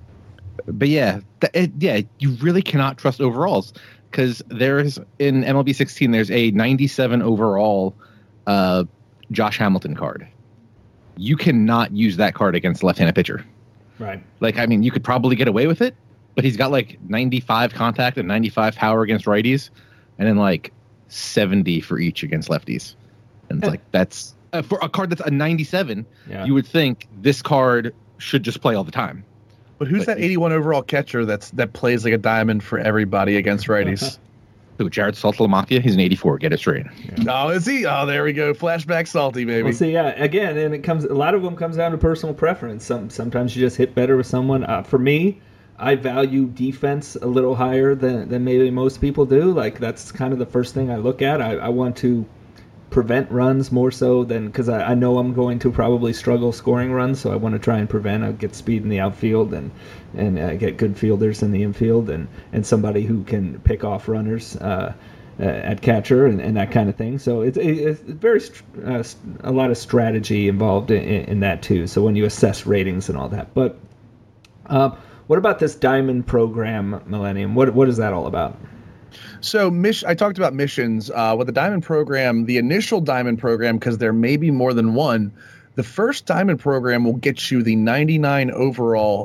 Speaker 3: yeah, you really cannot trust overalls because there's in MLB 16 there's a 97 overall Josh Hamilton card. You cannot use that card against a left-handed pitcher.
Speaker 2: Right.
Speaker 3: Like, I mean, you could probably get away with it, but he's got like 95 contact and 95 power against righties, and then like 70 for each against lefties. And it's like, that's for a card that's a 97. Yeah. You would think this card should just play all the time.
Speaker 4: But who's that 81 overall catcher that plays like a diamond for everybody against righties?
Speaker 3: Who, Jared Saltalamacchia? He's an 84. Get it straight.
Speaker 4: Yeah. Oh, is he? Oh, there we go. Flashback Salty, baby.
Speaker 2: Well, see, yeah. Again, and a lot of them comes down to personal preference. Sometimes you just hit better with someone. For me, I value defense a little higher than maybe most people do. Like, that's kind of the first thing I look at. I want to prevent runs more so than, because I know I'm going to probably struggle scoring runs, so I want to try and prevent. I'll get speed in the outfield and get good fielders in the infield and somebody who can pick off runners at catcher and that kind of thing. So it's very a lot of strategy involved in that too. So when you assess ratings and all that. But what about this Diamond program, Millennium? What is that all about?
Speaker 4: So I talked about missions. With the Diamond program, the initial Diamond program, because there may be more than one, the first Diamond program will get you the 99 overall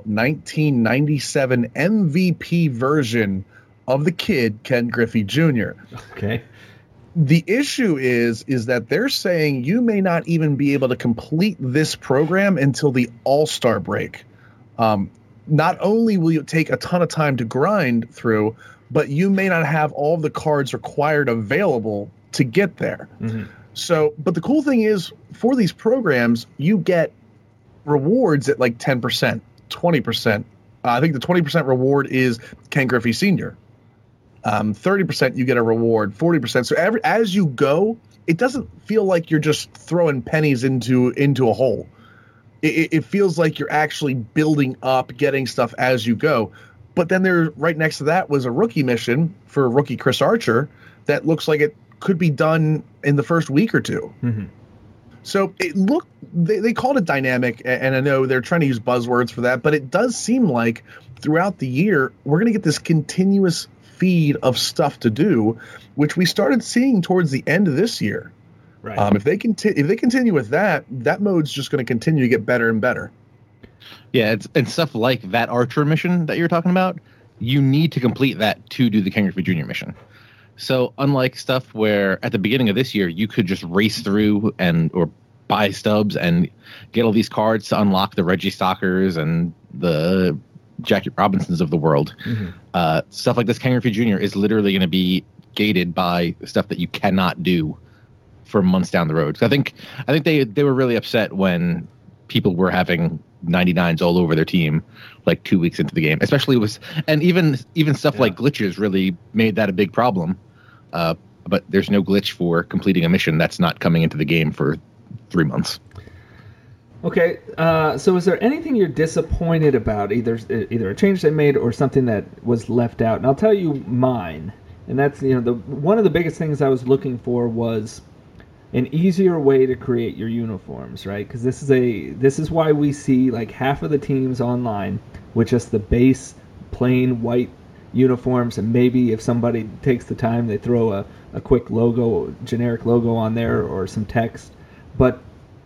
Speaker 4: 1997 MVP version of the kid, Ken Griffey Jr.
Speaker 2: Okay.
Speaker 4: The issue is that they're saying you may not even be able to complete this program until the All-Star break. Not only will you take a ton of time to grind through, but you may not have all of the cards required available to get there. Mm-hmm. So, but the cool thing is, for these programs, you get rewards at like 10%, 20%. I think the 20% reward is Ken Griffey Sr. 30% you get a reward, 40%. So as you go, it doesn't feel like you're just throwing pennies into a hole. It feels like you're actually building up, getting stuff as you go. But then there, right next to that, was a rookie mission for rookie Chris Archer that looks like it could be done in the first week or two. Mm-hmm. So they called it dynamic, and I know they're trying to use buzzwords for that, but it does seem like throughout the year we're going to get this continuous feed of stuff to do, which we started seeing towards the end of this year. Right. If they continue with that mode's just going to continue to get better and better.
Speaker 3: Yeah, and stuff like that Archer mission that you're talking about, you need to complete that to do the Ken Griffey Jr. mission. So unlike stuff where at the beginning of this year you could just race through or buy stubs and get all these cards to unlock the Reggie Stockers and the Jackie Robinsons of the world, stuff like this Ken Griffey Jr. is literally going to be gated by stuff that you cannot do for months down the road. So I think they were really upset when people were having 99s all over their team like 2 weeks into the game, especially and even stuff like glitches really made that a big problem. But there's no glitch for completing a mission that's not coming into the game for 3 months.
Speaker 2: Okay, so is there anything you're disappointed about, either a change they made or something that was left out? And I'll tell you mine, and that's one of the biggest things I was looking for was an easier way to create your uniforms, right? Because this is why we see like half of the teams online with just the base plain white uniforms, and maybe if somebody takes the time, they throw a quick logo, generic logo on there or some text. But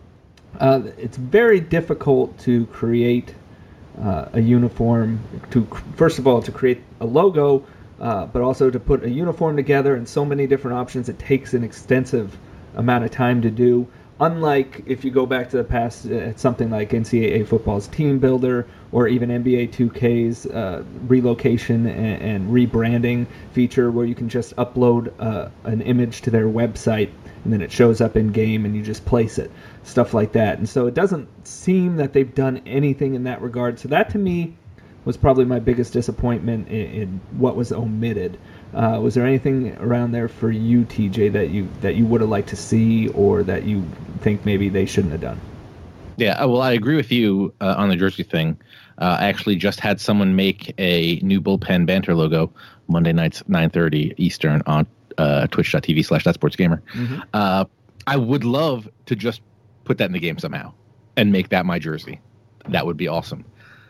Speaker 2: it's very difficult to create a uniform. First of all, to create a logo, but also to put a uniform together, and so many different options. It takes an extensive amount of time to do. Unlike if you go back to the past at something like NCAA football's Team Builder or even NBA 2K's relocation and rebranding feature, where you can just upload an image to their website and then it shows up in game and you just place it, stuff like that. And so it doesn't seem that they've done anything in that regard. So that to me was probably my biggest disappointment in what was omitted. Was there anything around there for you, TJ, that you would have liked to see, or that you think maybe they shouldn't have done?
Speaker 3: Yeah, well, I agree with you on the jersey thing. I actually just had someone make a new bullpen banter logo Monday nights 9:30 Eastern on twitch.tv/thatsportsgamer. Mm-hmm. I would love to just put that in the game somehow and make that my jersey. That would be awesome.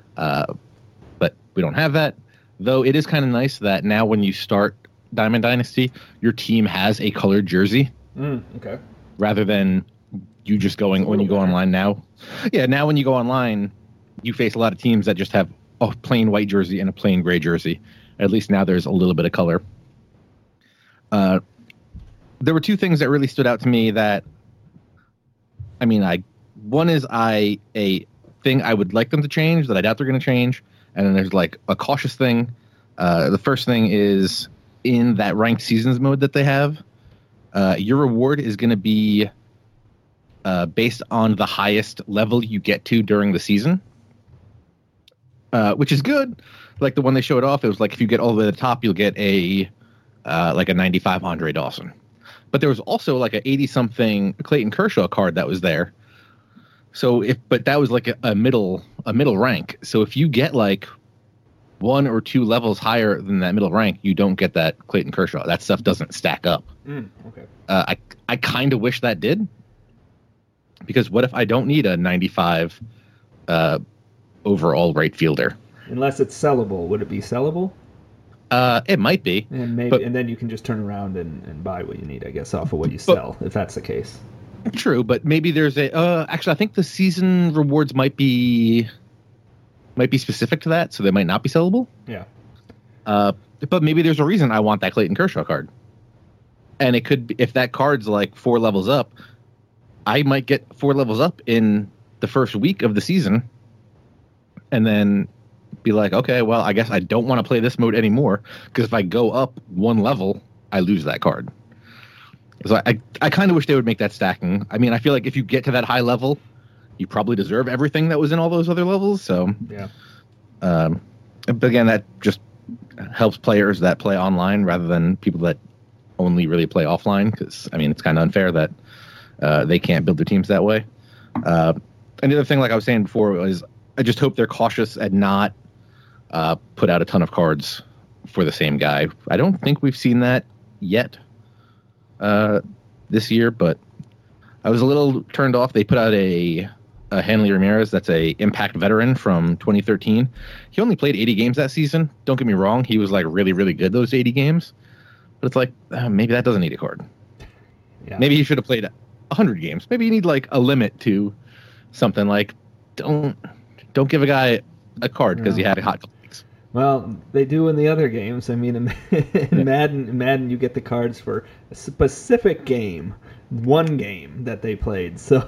Speaker 3: But we don't have that. Though it is kind of nice that now when you start Diamond Dynasty, your team has a colored jersey.
Speaker 2: Okay.
Speaker 3: Rather than you just going when you go online now. Yeah, now when you go online, you face a lot of teams that just have a plain white jersey and a plain gray jersey. At least now there's a little bit of color. There were two things that really stood out to me that, one is a thing I would like them to change that I doubt they're going to change. And then there's like a cautious thing. The first thing is in that ranked seasons mode that they have, your reward is going to be based on the highest level you get to during the season, which is good. Like the one they showed off, it was like if you get all the way to the top, you'll get a 95 Andre Dawson. But there was also like a 80-something Clayton Kershaw card that was there. But that was like a middle rank. So if you get like 1 or 2 levels higher than that middle rank, you don't get that Clayton Kershaw. That stuff doesn't stack up.
Speaker 2: Okay.
Speaker 3: I kind of wish that did. Because what if I don't need a 95 overall right fielder?
Speaker 2: Unless it's sellable. Would it be sellable?
Speaker 3: It might be.
Speaker 2: And and then you can just turn around and buy what you need, I guess, off of what you sell, if that's the case.
Speaker 3: True, but maybe there's actually, I think the season rewards might be specific to that, so they might not be sellable.
Speaker 2: Yeah.
Speaker 3: But maybe there's a reason I want that Clayton Kershaw card. And it could be, if that card's like 4 levels up, I might get 4 levels up in the first week of the season and then be like, okay, well, I guess I don't want to play this mode anymore because if I go up 1 level, I lose that card. So I kind of wish they would make that stacking. I feel like if you get to that high level, you probably deserve everything that was in all those other levels. So,
Speaker 2: yeah.
Speaker 3: But again, that just helps players that play online rather than people that only really play offline. Because it's kind of unfair that they can't build their teams that way. And the other thing, like I was saying before, was I just hope they're cautious and not put out a ton of cards for the same guy. I don't think we've seen that yet this year, but I was a little turned off. They put out a Hanley Ramirez that's a Impact veteran from 2013. He only played 80 games that season. Don't get me wrong, he was like really, really good those 80 games. But it's like maybe that doesn't need a card. Yeah. Maybe he should have played 100 games. Maybe you need like a limit to something. Like don't give a guy a card because he had a hot couple weeks.
Speaker 2: Well, they do in the other games. In Madden, you get the cards for a specific game, one game that they played. So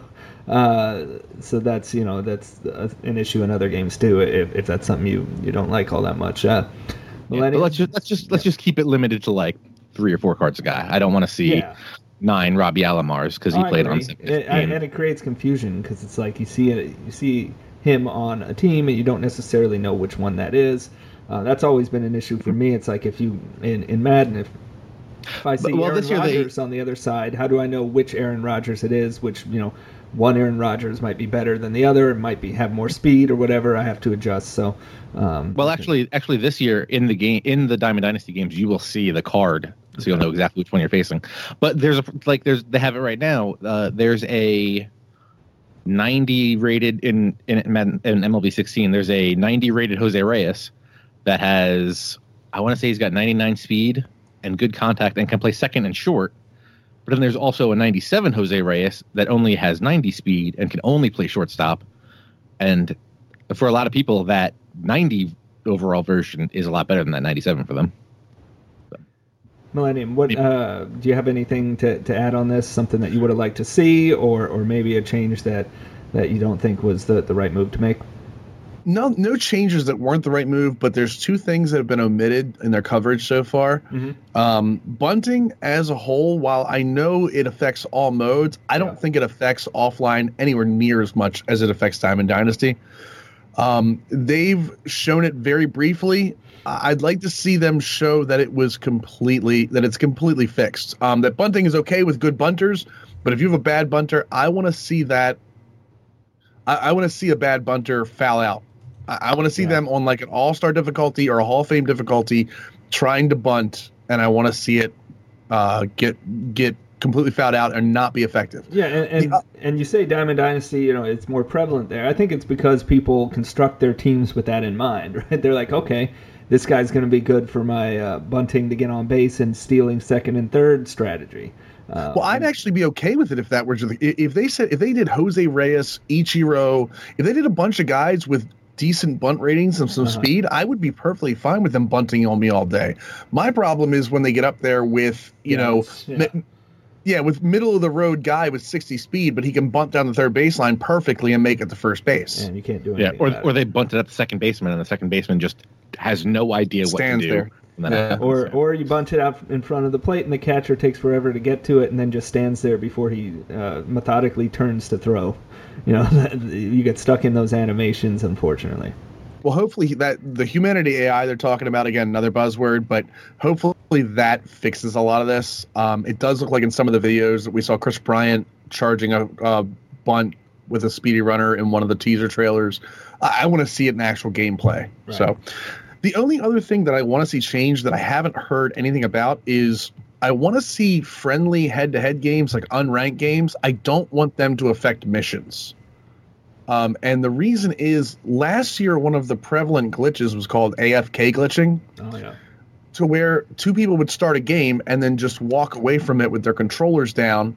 Speaker 2: that's that's an issue in other games too. If that's something you don't like all that much. But
Speaker 3: let's just keep it limited to like 3 or 4 cards a guy. I don't want to see 9 Robbie Alomars because he played on.
Speaker 2: And it creates confusion because it's like you see him on a team and you don't necessarily know which one that is. That's always been an issue for me. It's like if you in Madden, if I see Aaron Rodgers on the other side, how do I know which Aaron Rodgers it is? Which one Aaron Rodgers might be better than the other. It might have more speed or whatever. I have to adjust. So,
Speaker 3: actually, this year in the Diamond Dynasty games, you will see the card, so you'll know exactly which one you're facing. But they have it right now. There's a 90 rated in MLB 16. There's a 90 rated Jose Reyes that has, I want to say he's got 99 speed and good contact and can play second and short. But then there's also a 97 Jose Reyes that only has 90 speed and can only play shortstop. And for a lot of people, that 90 overall version is a lot better than that 97 for them. So.
Speaker 2: Millennium, what do you have anything to add on this? Something that you would have liked to see, or maybe a change that you don't think was the right move to make?
Speaker 4: No changes that weren't the right move, but there's 2 things that have been omitted in their coverage so far. Mm-hmm. Bunting as a whole, while I know it affects all modes, I don't think it affects offline anywhere near as much as it affects Diamond Dynasty. They've shown it very briefly. I'd like to see them show that it's completely fixed. That bunting is okay with good bunters, but if you have a bad bunter, I want to see that. I want to see a bad bunter foul out. I want to see them on like an all-star difficulty or a Hall of Fame difficulty trying to bunt, and I want to see it get completely fouled out and not be effective.
Speaker 2: Yeah, and you say Diamond Dynasty, it's more prevalent there. I think it's because people construct their teams with that in mind, right? They're like, okay, this guy's going to be good for my bunting to get on base and stealing second and third strategy.
Speaker 4: Well, I'd actually be okay with it if that were if they did Jose Reyes, Ichiro, if they did a bunch of guys with decent bunt ratings and some speed, I would be perfectly fine with them bunting on me all day. My problem is when they get up there with, with middle of the road guy with 60 speed, but he can bunt down the third baseline perfectly and make it to first base.
Speaker 2: And you can't do anything.
Speaker 3: Or they bunt it at the second baseman, and the second baseman just has no idea what to do.
Speaker 4: There.
Speaker 2: Or you bunt it out in front of the plate and the catcher takes forever to get to it and then just stands there before he methodically turns to throw. You get stuck in those animations, unfortunately.
Speaker 4: Well, hopefully that the humanity AI they're talking about, again, another buzzword, but hopefully that fixes a lot of this. It does look like in some of the videos that we saw Chris Bryant charging a bunt with a speedy runner in one of the teaser trailers. I want to see it in actual gameplay. Right. So the only other thing that I want to see change that I haven't heard anything about is I want to see friendly head-to-head games, like unranked games. I don't want them to affect missions. And the reason is last year, one of the prevalent glitches was called AFK glitching.
Speaker 2: Oh, yeah.
Speaker 4: To where two people would start a game and then just walk away from it with their controllers down,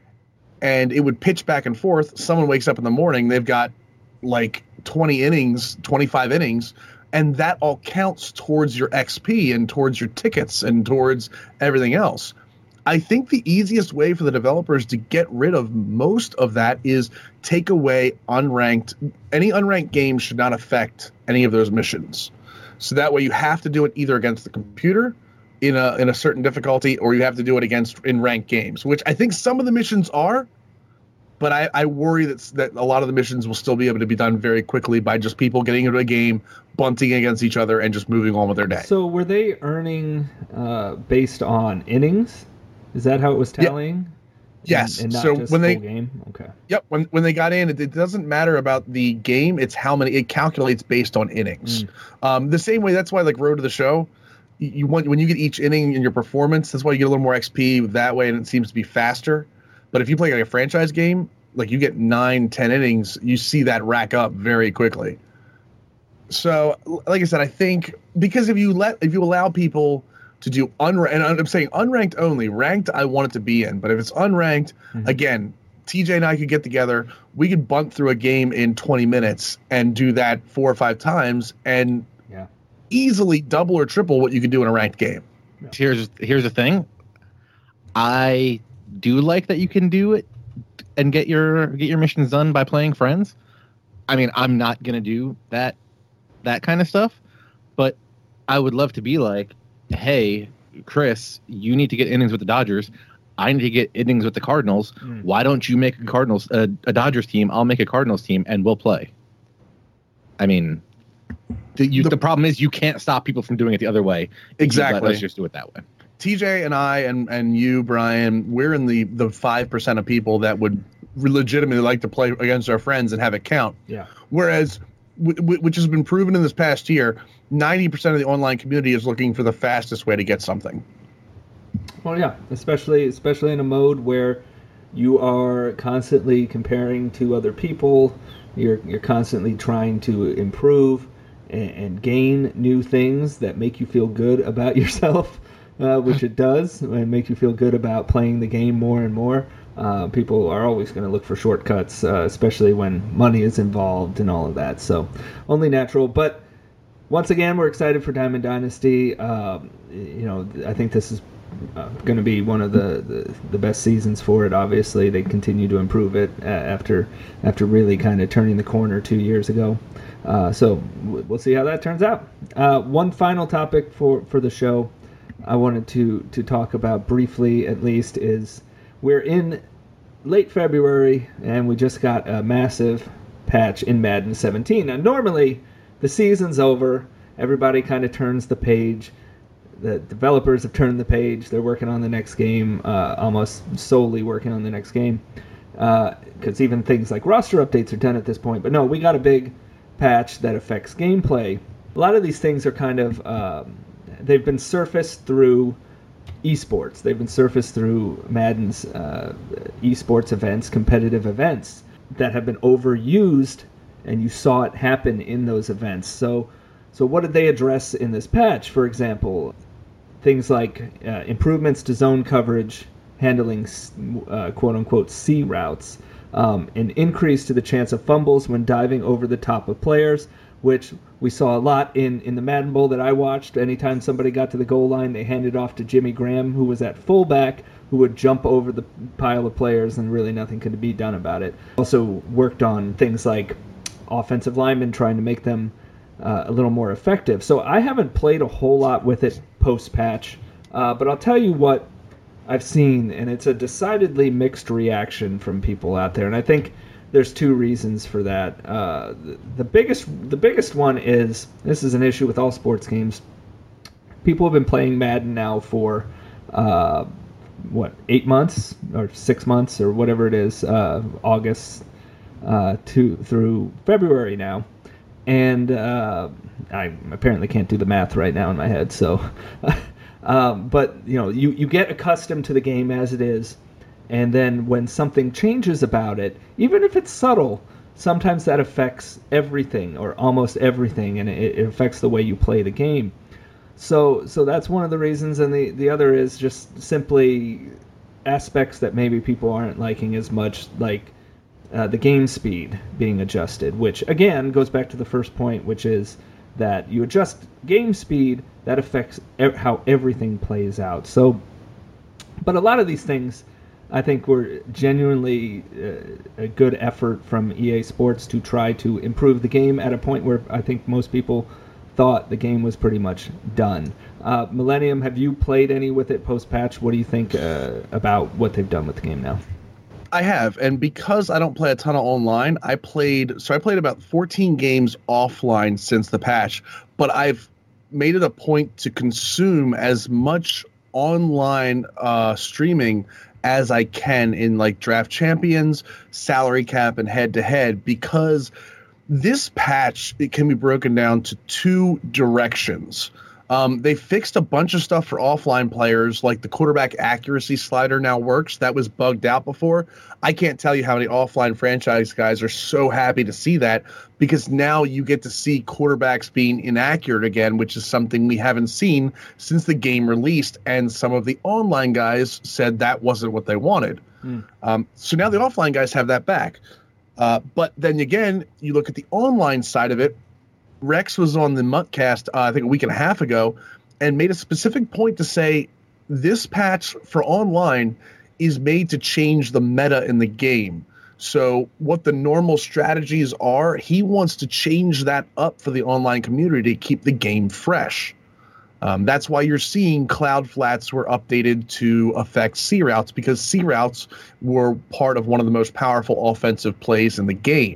Speaker 4: and it would pitch back and forth. Someone wakes up in the morning, they've got like 20 innings, 25 innings, and that all counts towards your XP and towards your tickets and towards everything else. I think the easiest way for the developers to get rid of most of that is take away unranked. Any unranked game should not affect any of those missions. So that way you have to do it either against the computer in a certain difficulty, or you have to do it in ranked games, which I think some of the missions are. But I worry that a lot of the missions will still be able to be done very quickly by just people getting into a game, bunting against each other, and just moving on with their day.
Speaker 2: So were they earning based on innings? Is that how it was tallying?
Speaker 4: Yes.
Speaker 2: And not
Speaker 4: so
Speaker 2: just
Speaker 4: when
Speaker 2: full game? Okay.
Speaker 4: Yep. When they got in, it doesn't matter about the game. It's how many. It calculates based on innings. The same way. That's why, like Road to the Show, you want when you get each inning in your performance. That's why you get a little more XP that way, and it seems to be faster. But if you play like a franchise game, like you get 9-10 innings, you see that rack up very quickly. So, like I said, I think because if you allow people to do unranked, and I'm saying unranked only, ranked I want it to be in, but if it's unranked, again, TJ and I could get together, we could bunt through a game in 20 minutes and do that 4 or 5 times and easily double or triple what you could do in a ranked game.
Speaker 3: Here's the thing. I do like that you can do it and get your missions done by playing friends. I mean, I'm not gonna do that kind of stuff, but I would love to be like, hey, Chris, you need to get innings with the Dodgers. I need to get innings with the Cardinals. Why don't you make a Dodgers team? I'll make a Cardinals team, and we'll play. I mean, the problem is you can't stop people from doing it the other way.
Speaker 4: Exactly.
Speaker 3: Let's just do it that way.
Speaker 4: TJ and I and you, Brian, we're in the 5% of people that would legitimately like to play against our friends and have it count.
Speaker 2: Yeah. Whereas,
Speaker 4: which has been proven in this past year, 90% of the online community is looking for the fastest way to get something.
Speaker 2: Well, yeah, especially in a mode where you are constantly comparing to other people, you're constantly trying to improve and gain new things that make you feel good about yourself. Which it does, and make you feel good about playing the game more and more. People are always going to look for shortcuts, especially when money is involved and all of that. So, only natural. But once again, we're excited for Diamond Dynasty. I think this is going to be one of the best seasons for it. Obviously, they continue to improve it after really kind of turning the corner 2 years ago. So we'll see how that turns out. One final topic for the show I wanted to talk about briefly, at least, is we're in late February, and we just got a massive patch in Madden 17. Now, normally, the season's over. Everybody kind of turns the page. The developers have turned the page. They're working on the next game, almost solely working on the next game, because even things like roster updates are done at this point. But no, we got a big patch that affects gameplay. A lot of these things are kind of... they've been surfaced through esports. They've been surfaced through Madden's esports events, competitive events that have been overused, and you saw it happen in those events. So So what did they address in this patch? For example, things like improvements to zone coverage, handling quote-unquote C routes, an increase to the chance of fumbles when diving over the top of players, which we saw a lot in the Madden Bowl that I watched. Anytime somebody got to the goal line, they handed off to Jimmy Graham, who was at fullback, who would jump over the pile of players, and really nothing could be done about it. Also worked on things like offensive linemen, trying to make them a little more effective. So I haven't played a whole lot with it post-patch, but I'll tell you what I've seen, and it's a decidedly mixed reaction from people out there, and I think there's two reasons for that. The biggest one is, this is an issue with all sports games, people have been playing Madden now for 8 months or 6 months or whatever it is, August through February now, and I apparently can't do the math right now in my head. So, but you get accustomed to the game as it is, and then when something changes about it, even if it's subtle, sometimes that affects everything or almost everything, and it affects the way you play the game. So that's one of the reasons, and the other is just simply aspects that maybe people aren't liking as much, like the game speed being adjusted, which again goes back to the first point, which is that you adjust game speed, that affects how everything plays out. So, but a lot of these things, I think, were genuinely a good effort from EA Sports to try to improve the game at a point where I think most people thought the game was pretty much done. Millennium, have you played any with it post-patch? What do you think about what they've done with the game now?
Speaker 4: I have, and because I don't play a ton of online, I played about 14 games offline since the patch, but I've made it a point to consume as much online streaming as I can in like Draft Champions, Salary Cap, and head-to-head, because this patch, it can be broken down to two directions. They fixed a bunch of stuff for offline players, like the quarterback accuracy slider now works. That was bugged out before. I can't tell you how many offline franchise guys are so happy to see that, because now you get to see quarterbacks being inaccurate again, which is something we haven't seen since the game released, and some of the online guys said that wasn't what they wanted. So now the offline guys have that back. But then again, you look at the online side of it. Rex was on the Muttcast, I think a week and a half ago, and made a specific point to say this patch for online is made to change the meta in the game. So what the normal strategies are, he wants to change that up for the online community to keep the game fresh. That's why you're seeing Cloud Flats were updated to affect C routes, because C routes were part of one of the most powerful offensive plays in the game.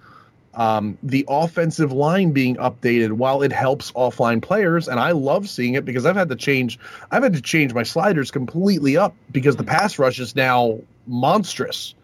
Speaker 4: The offensive line being updated, while it helps offline players, and I love seeing it because I've had to change my sliders completely up because the pass rush is now monstrous.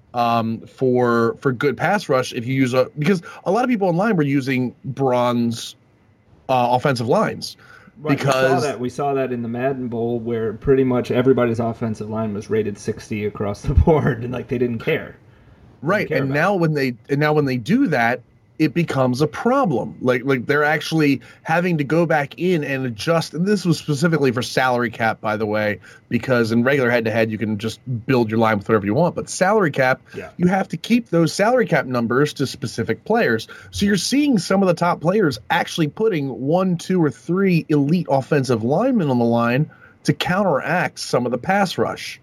Speaker 4: For good pass rush, if you use because a lot of people online were using bronze offensive lines.
Speaker 2: Right,
Speaker 4: because
Speaker 2: we saw that in the Madden Bowl, where pretty much everybody's offensive line was rated 60 across the board, and like they didn't care.
Speaker 4: Right, and now when they do that, it becomes a problem. Like they're actually having to go back in and adjust. And this was specifically for salary cap, by the way, because in regular head-to-head you can just build your line with whatever you want. But salary cap, you have to keep those salary cap numbers to specific players. So you're seeing some of the top players actually putting 1, 2, or 3 elite offensive linemen on the line to counteract some of the pass rush.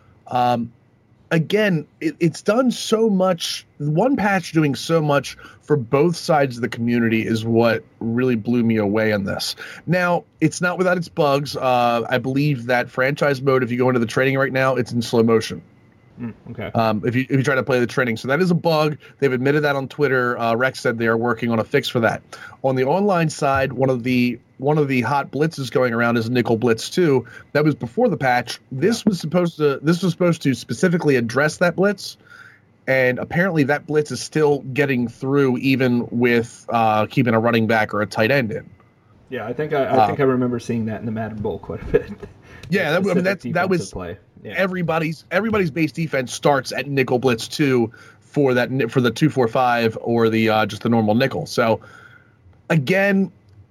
Speaker 4: Again, it's done so much. One patch doing so much for both sides of the community is what really blew me away on this. Now, it's not without its bugs. I believe that franchise mode, if you go into the training right now, it's in slow motion.
Speaker 2: Okay.
Speaker 4: If you try to play the training, so that is a bug. They've admitted that on Twitter. Rex said they are working on a fix for that. On the online side, one of the hot blitzes going around is Nickel Blitz 2. That was before the patch. This was supposed to specifically address that blitz, and apparently that blitz is still getting through even with keeping a running back or a tight end in.
Speaker 2: Yeah, I think I remember seeing that in the Madden Bowl quite a bit.
Speaker 4: Yeah, that was
Speaker 2: play. Yeah.
Speaker 4: Everybody's base defense starts at Nickel Blitz 2 for the 2-4-5 or the just the normal nickel. So again,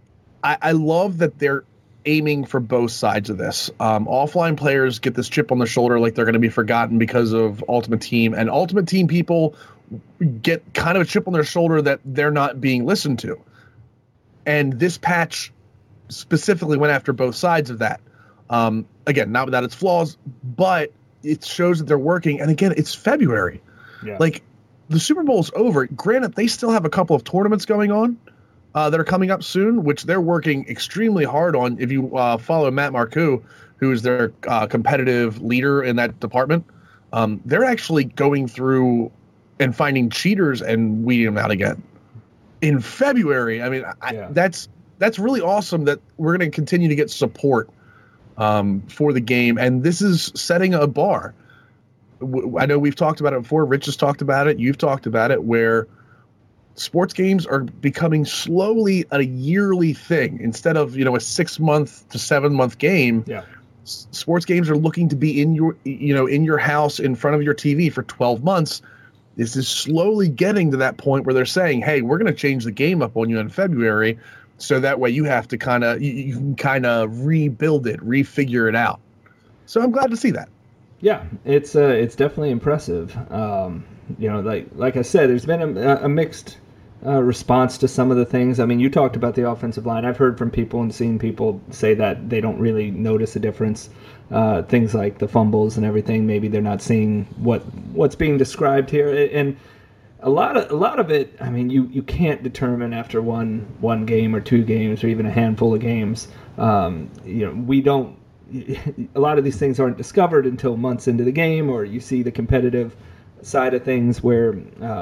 Speaker 4: I love that they're aiming for both sides of this. Offline players get this chip on their shoulder like they're going to be forgotten because of Ultimate Team, and Ultimate Team people get kind of a chip on their shoulder that they're not being listened to. And this patch specifically went after both sides of that. Again, not without its flaws, but it shows that they're working. And again, it's February. Yeah. Like, the Super Bowl's over. Granted, they still have a couple of tournaments going on that are coming up soon, which they're working extremely hard on. If you follow Matt Marcoux, who is their competitive leader in that department, they're actually going through and finding cheaters and weeding them out again. In February, I mean, that's really awesome that we're going to continue to get support for the game, and this is setting a bar. I know we've talked about it before. Rich has talked about it. You've talked about it, where sports games are becoming slowly a yearly thing instead of, a 6 month to 7 month game. Yeah. Sports games are looking to be in your house in front of your TV for 12 months. This is slowly getting to that point where they're saying, hey, we're going to change the game up on you in February. So that way you have to you can kind of rebuild it, refigure it out. So I'm glad to see that.
Speaker 2: Yeah, it's definitely impressive. Like I said, there's been a mixed response to some of the things. I mean, you talked about the offensive line. I've heard from people and seen people say that they don't really notice a difference. Things like the fumbles and everything, maybe they're not seeing what's being described here. And a lot of it, I mean, you can't determine after one game or two games or even a handful of games. We don't. A lot of these things aren't discovered until months into the game, or you see the competitive side of things where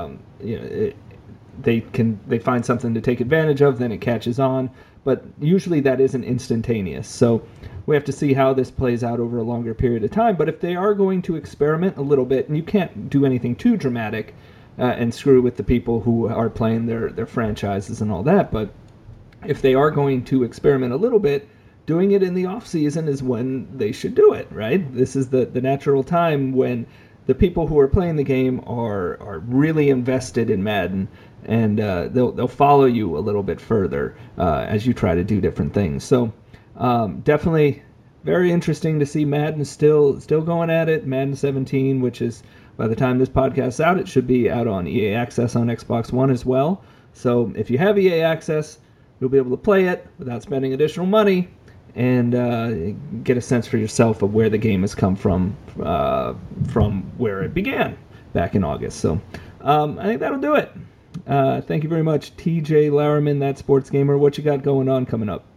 Speaker 2: they find something to take advantage of, then it catches on. But usually that isn't instantaneous. So we have to see how this plays out over a longer period of time. But if they are going to experiment a little bit, and you can't do anything too dramatic and screw with the people who are playing their franchises and all that, but if they are going to experiment a little bit, doing it in the off season is when they should do it, right? This is the natural time when the people who are playing the game are really invested in Madden, and they'll follow you a little bit further as you try to do different things. So definitely very interesting to see Madden still going at it. Madden 17, which is, by the time this podcast's out, it should be out on EA Access on Xbox One as well. So if you have EA Access, you'll be able to play it without spending additional money, and get a sense for yourself of where the game has come from where it began back in August. So I think that'll do it. Thank you very much, TJ Larriman, that sports gamer. What you got going on coming up?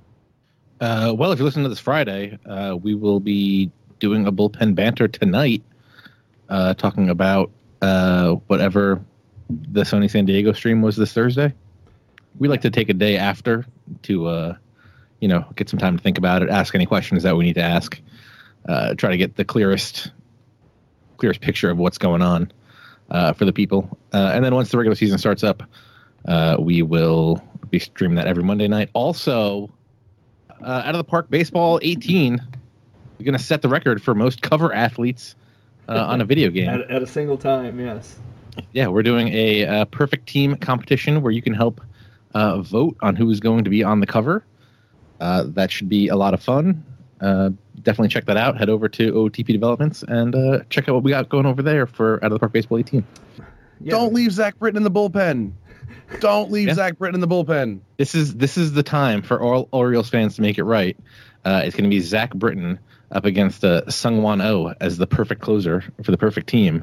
Speaker 3: Well, if you're listening to this Friday, we will be doing a bullpen banter tonight, talking about whatever the Sony San Diego stream was this Thursday. We like to take a day after to get some time to think about it, ask any questions that we need to ask, try to get the clearest picture of what's going on for the people. And then once the regular season starts up, we will be streaming that every Monday night. Also, Out of the Park Baseball 18, we're going to set the record for most cover athletes on a video game.
Speaker 2: At a single time, yes.
Speaker 3: Yeah, we're doing a perfect team competition where you can help vote on who is going to be on the cover. That should be a lot of fun. Definitely check that out. Head over to OTP Developments and check out what we got going over there for Out of the Park Baseball 18.
Speaker 4: Yeah. Don't leave Zach Britton in the bullpen. Don't leave Zach Britton in the bullpen.
Speaker 3: This is the time for all Orioles fans to make it right. It's going to be Zach Britton up against Sungwon Oh as the perfect closer for the perfect team.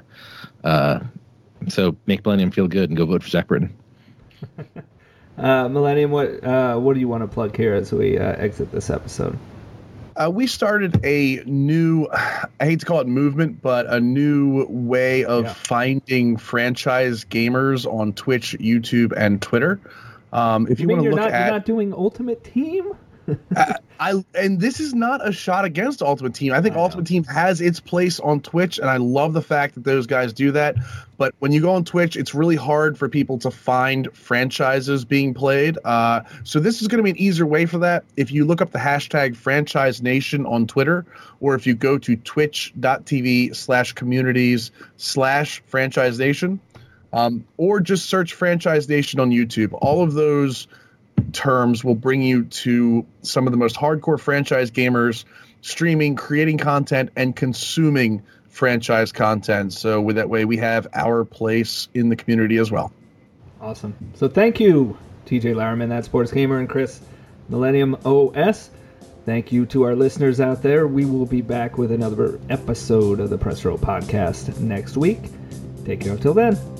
Speaker 3: So make Millennium feel good and go vote for Zach Britton.
Speaker 2: Millennium, what do you want to plug here as we exit this episode?
Speaker 4: We started a new, I hate to call it movement, but a new way of finding franchise gamers on Twitch, YouTube, and Twitter. If you want to look at,
Speaker 2: you're not doing Ultimate Team.
Speaker 4: And this is not a shot against Ultimate Team. I think Ultimate Team has its place on Twitch, and I love the fact that those guys do that. But when you go on Twitch, it's really hard for people to find franchises being played. So this is going to be an easier way for that. If you look up the hashtag Franchise Nation on Twitter, or if you go to twitch.tv/communities/Franchise Nation, or just search Franchise Nation on YouTube, all of those terms will bring you to some of the most hardcore franchise gamers streaming, creating content, and consuming franchise content. So with that way, we have our place in the community as well.
Speaker 2: Awesome. So thank you, TJ Lowerman, that Sports Gamer, and Chris, Millennium OS. Thank you to our listeners out there. We will be back with another episode of the Press Row Podcast next week. Take care until then.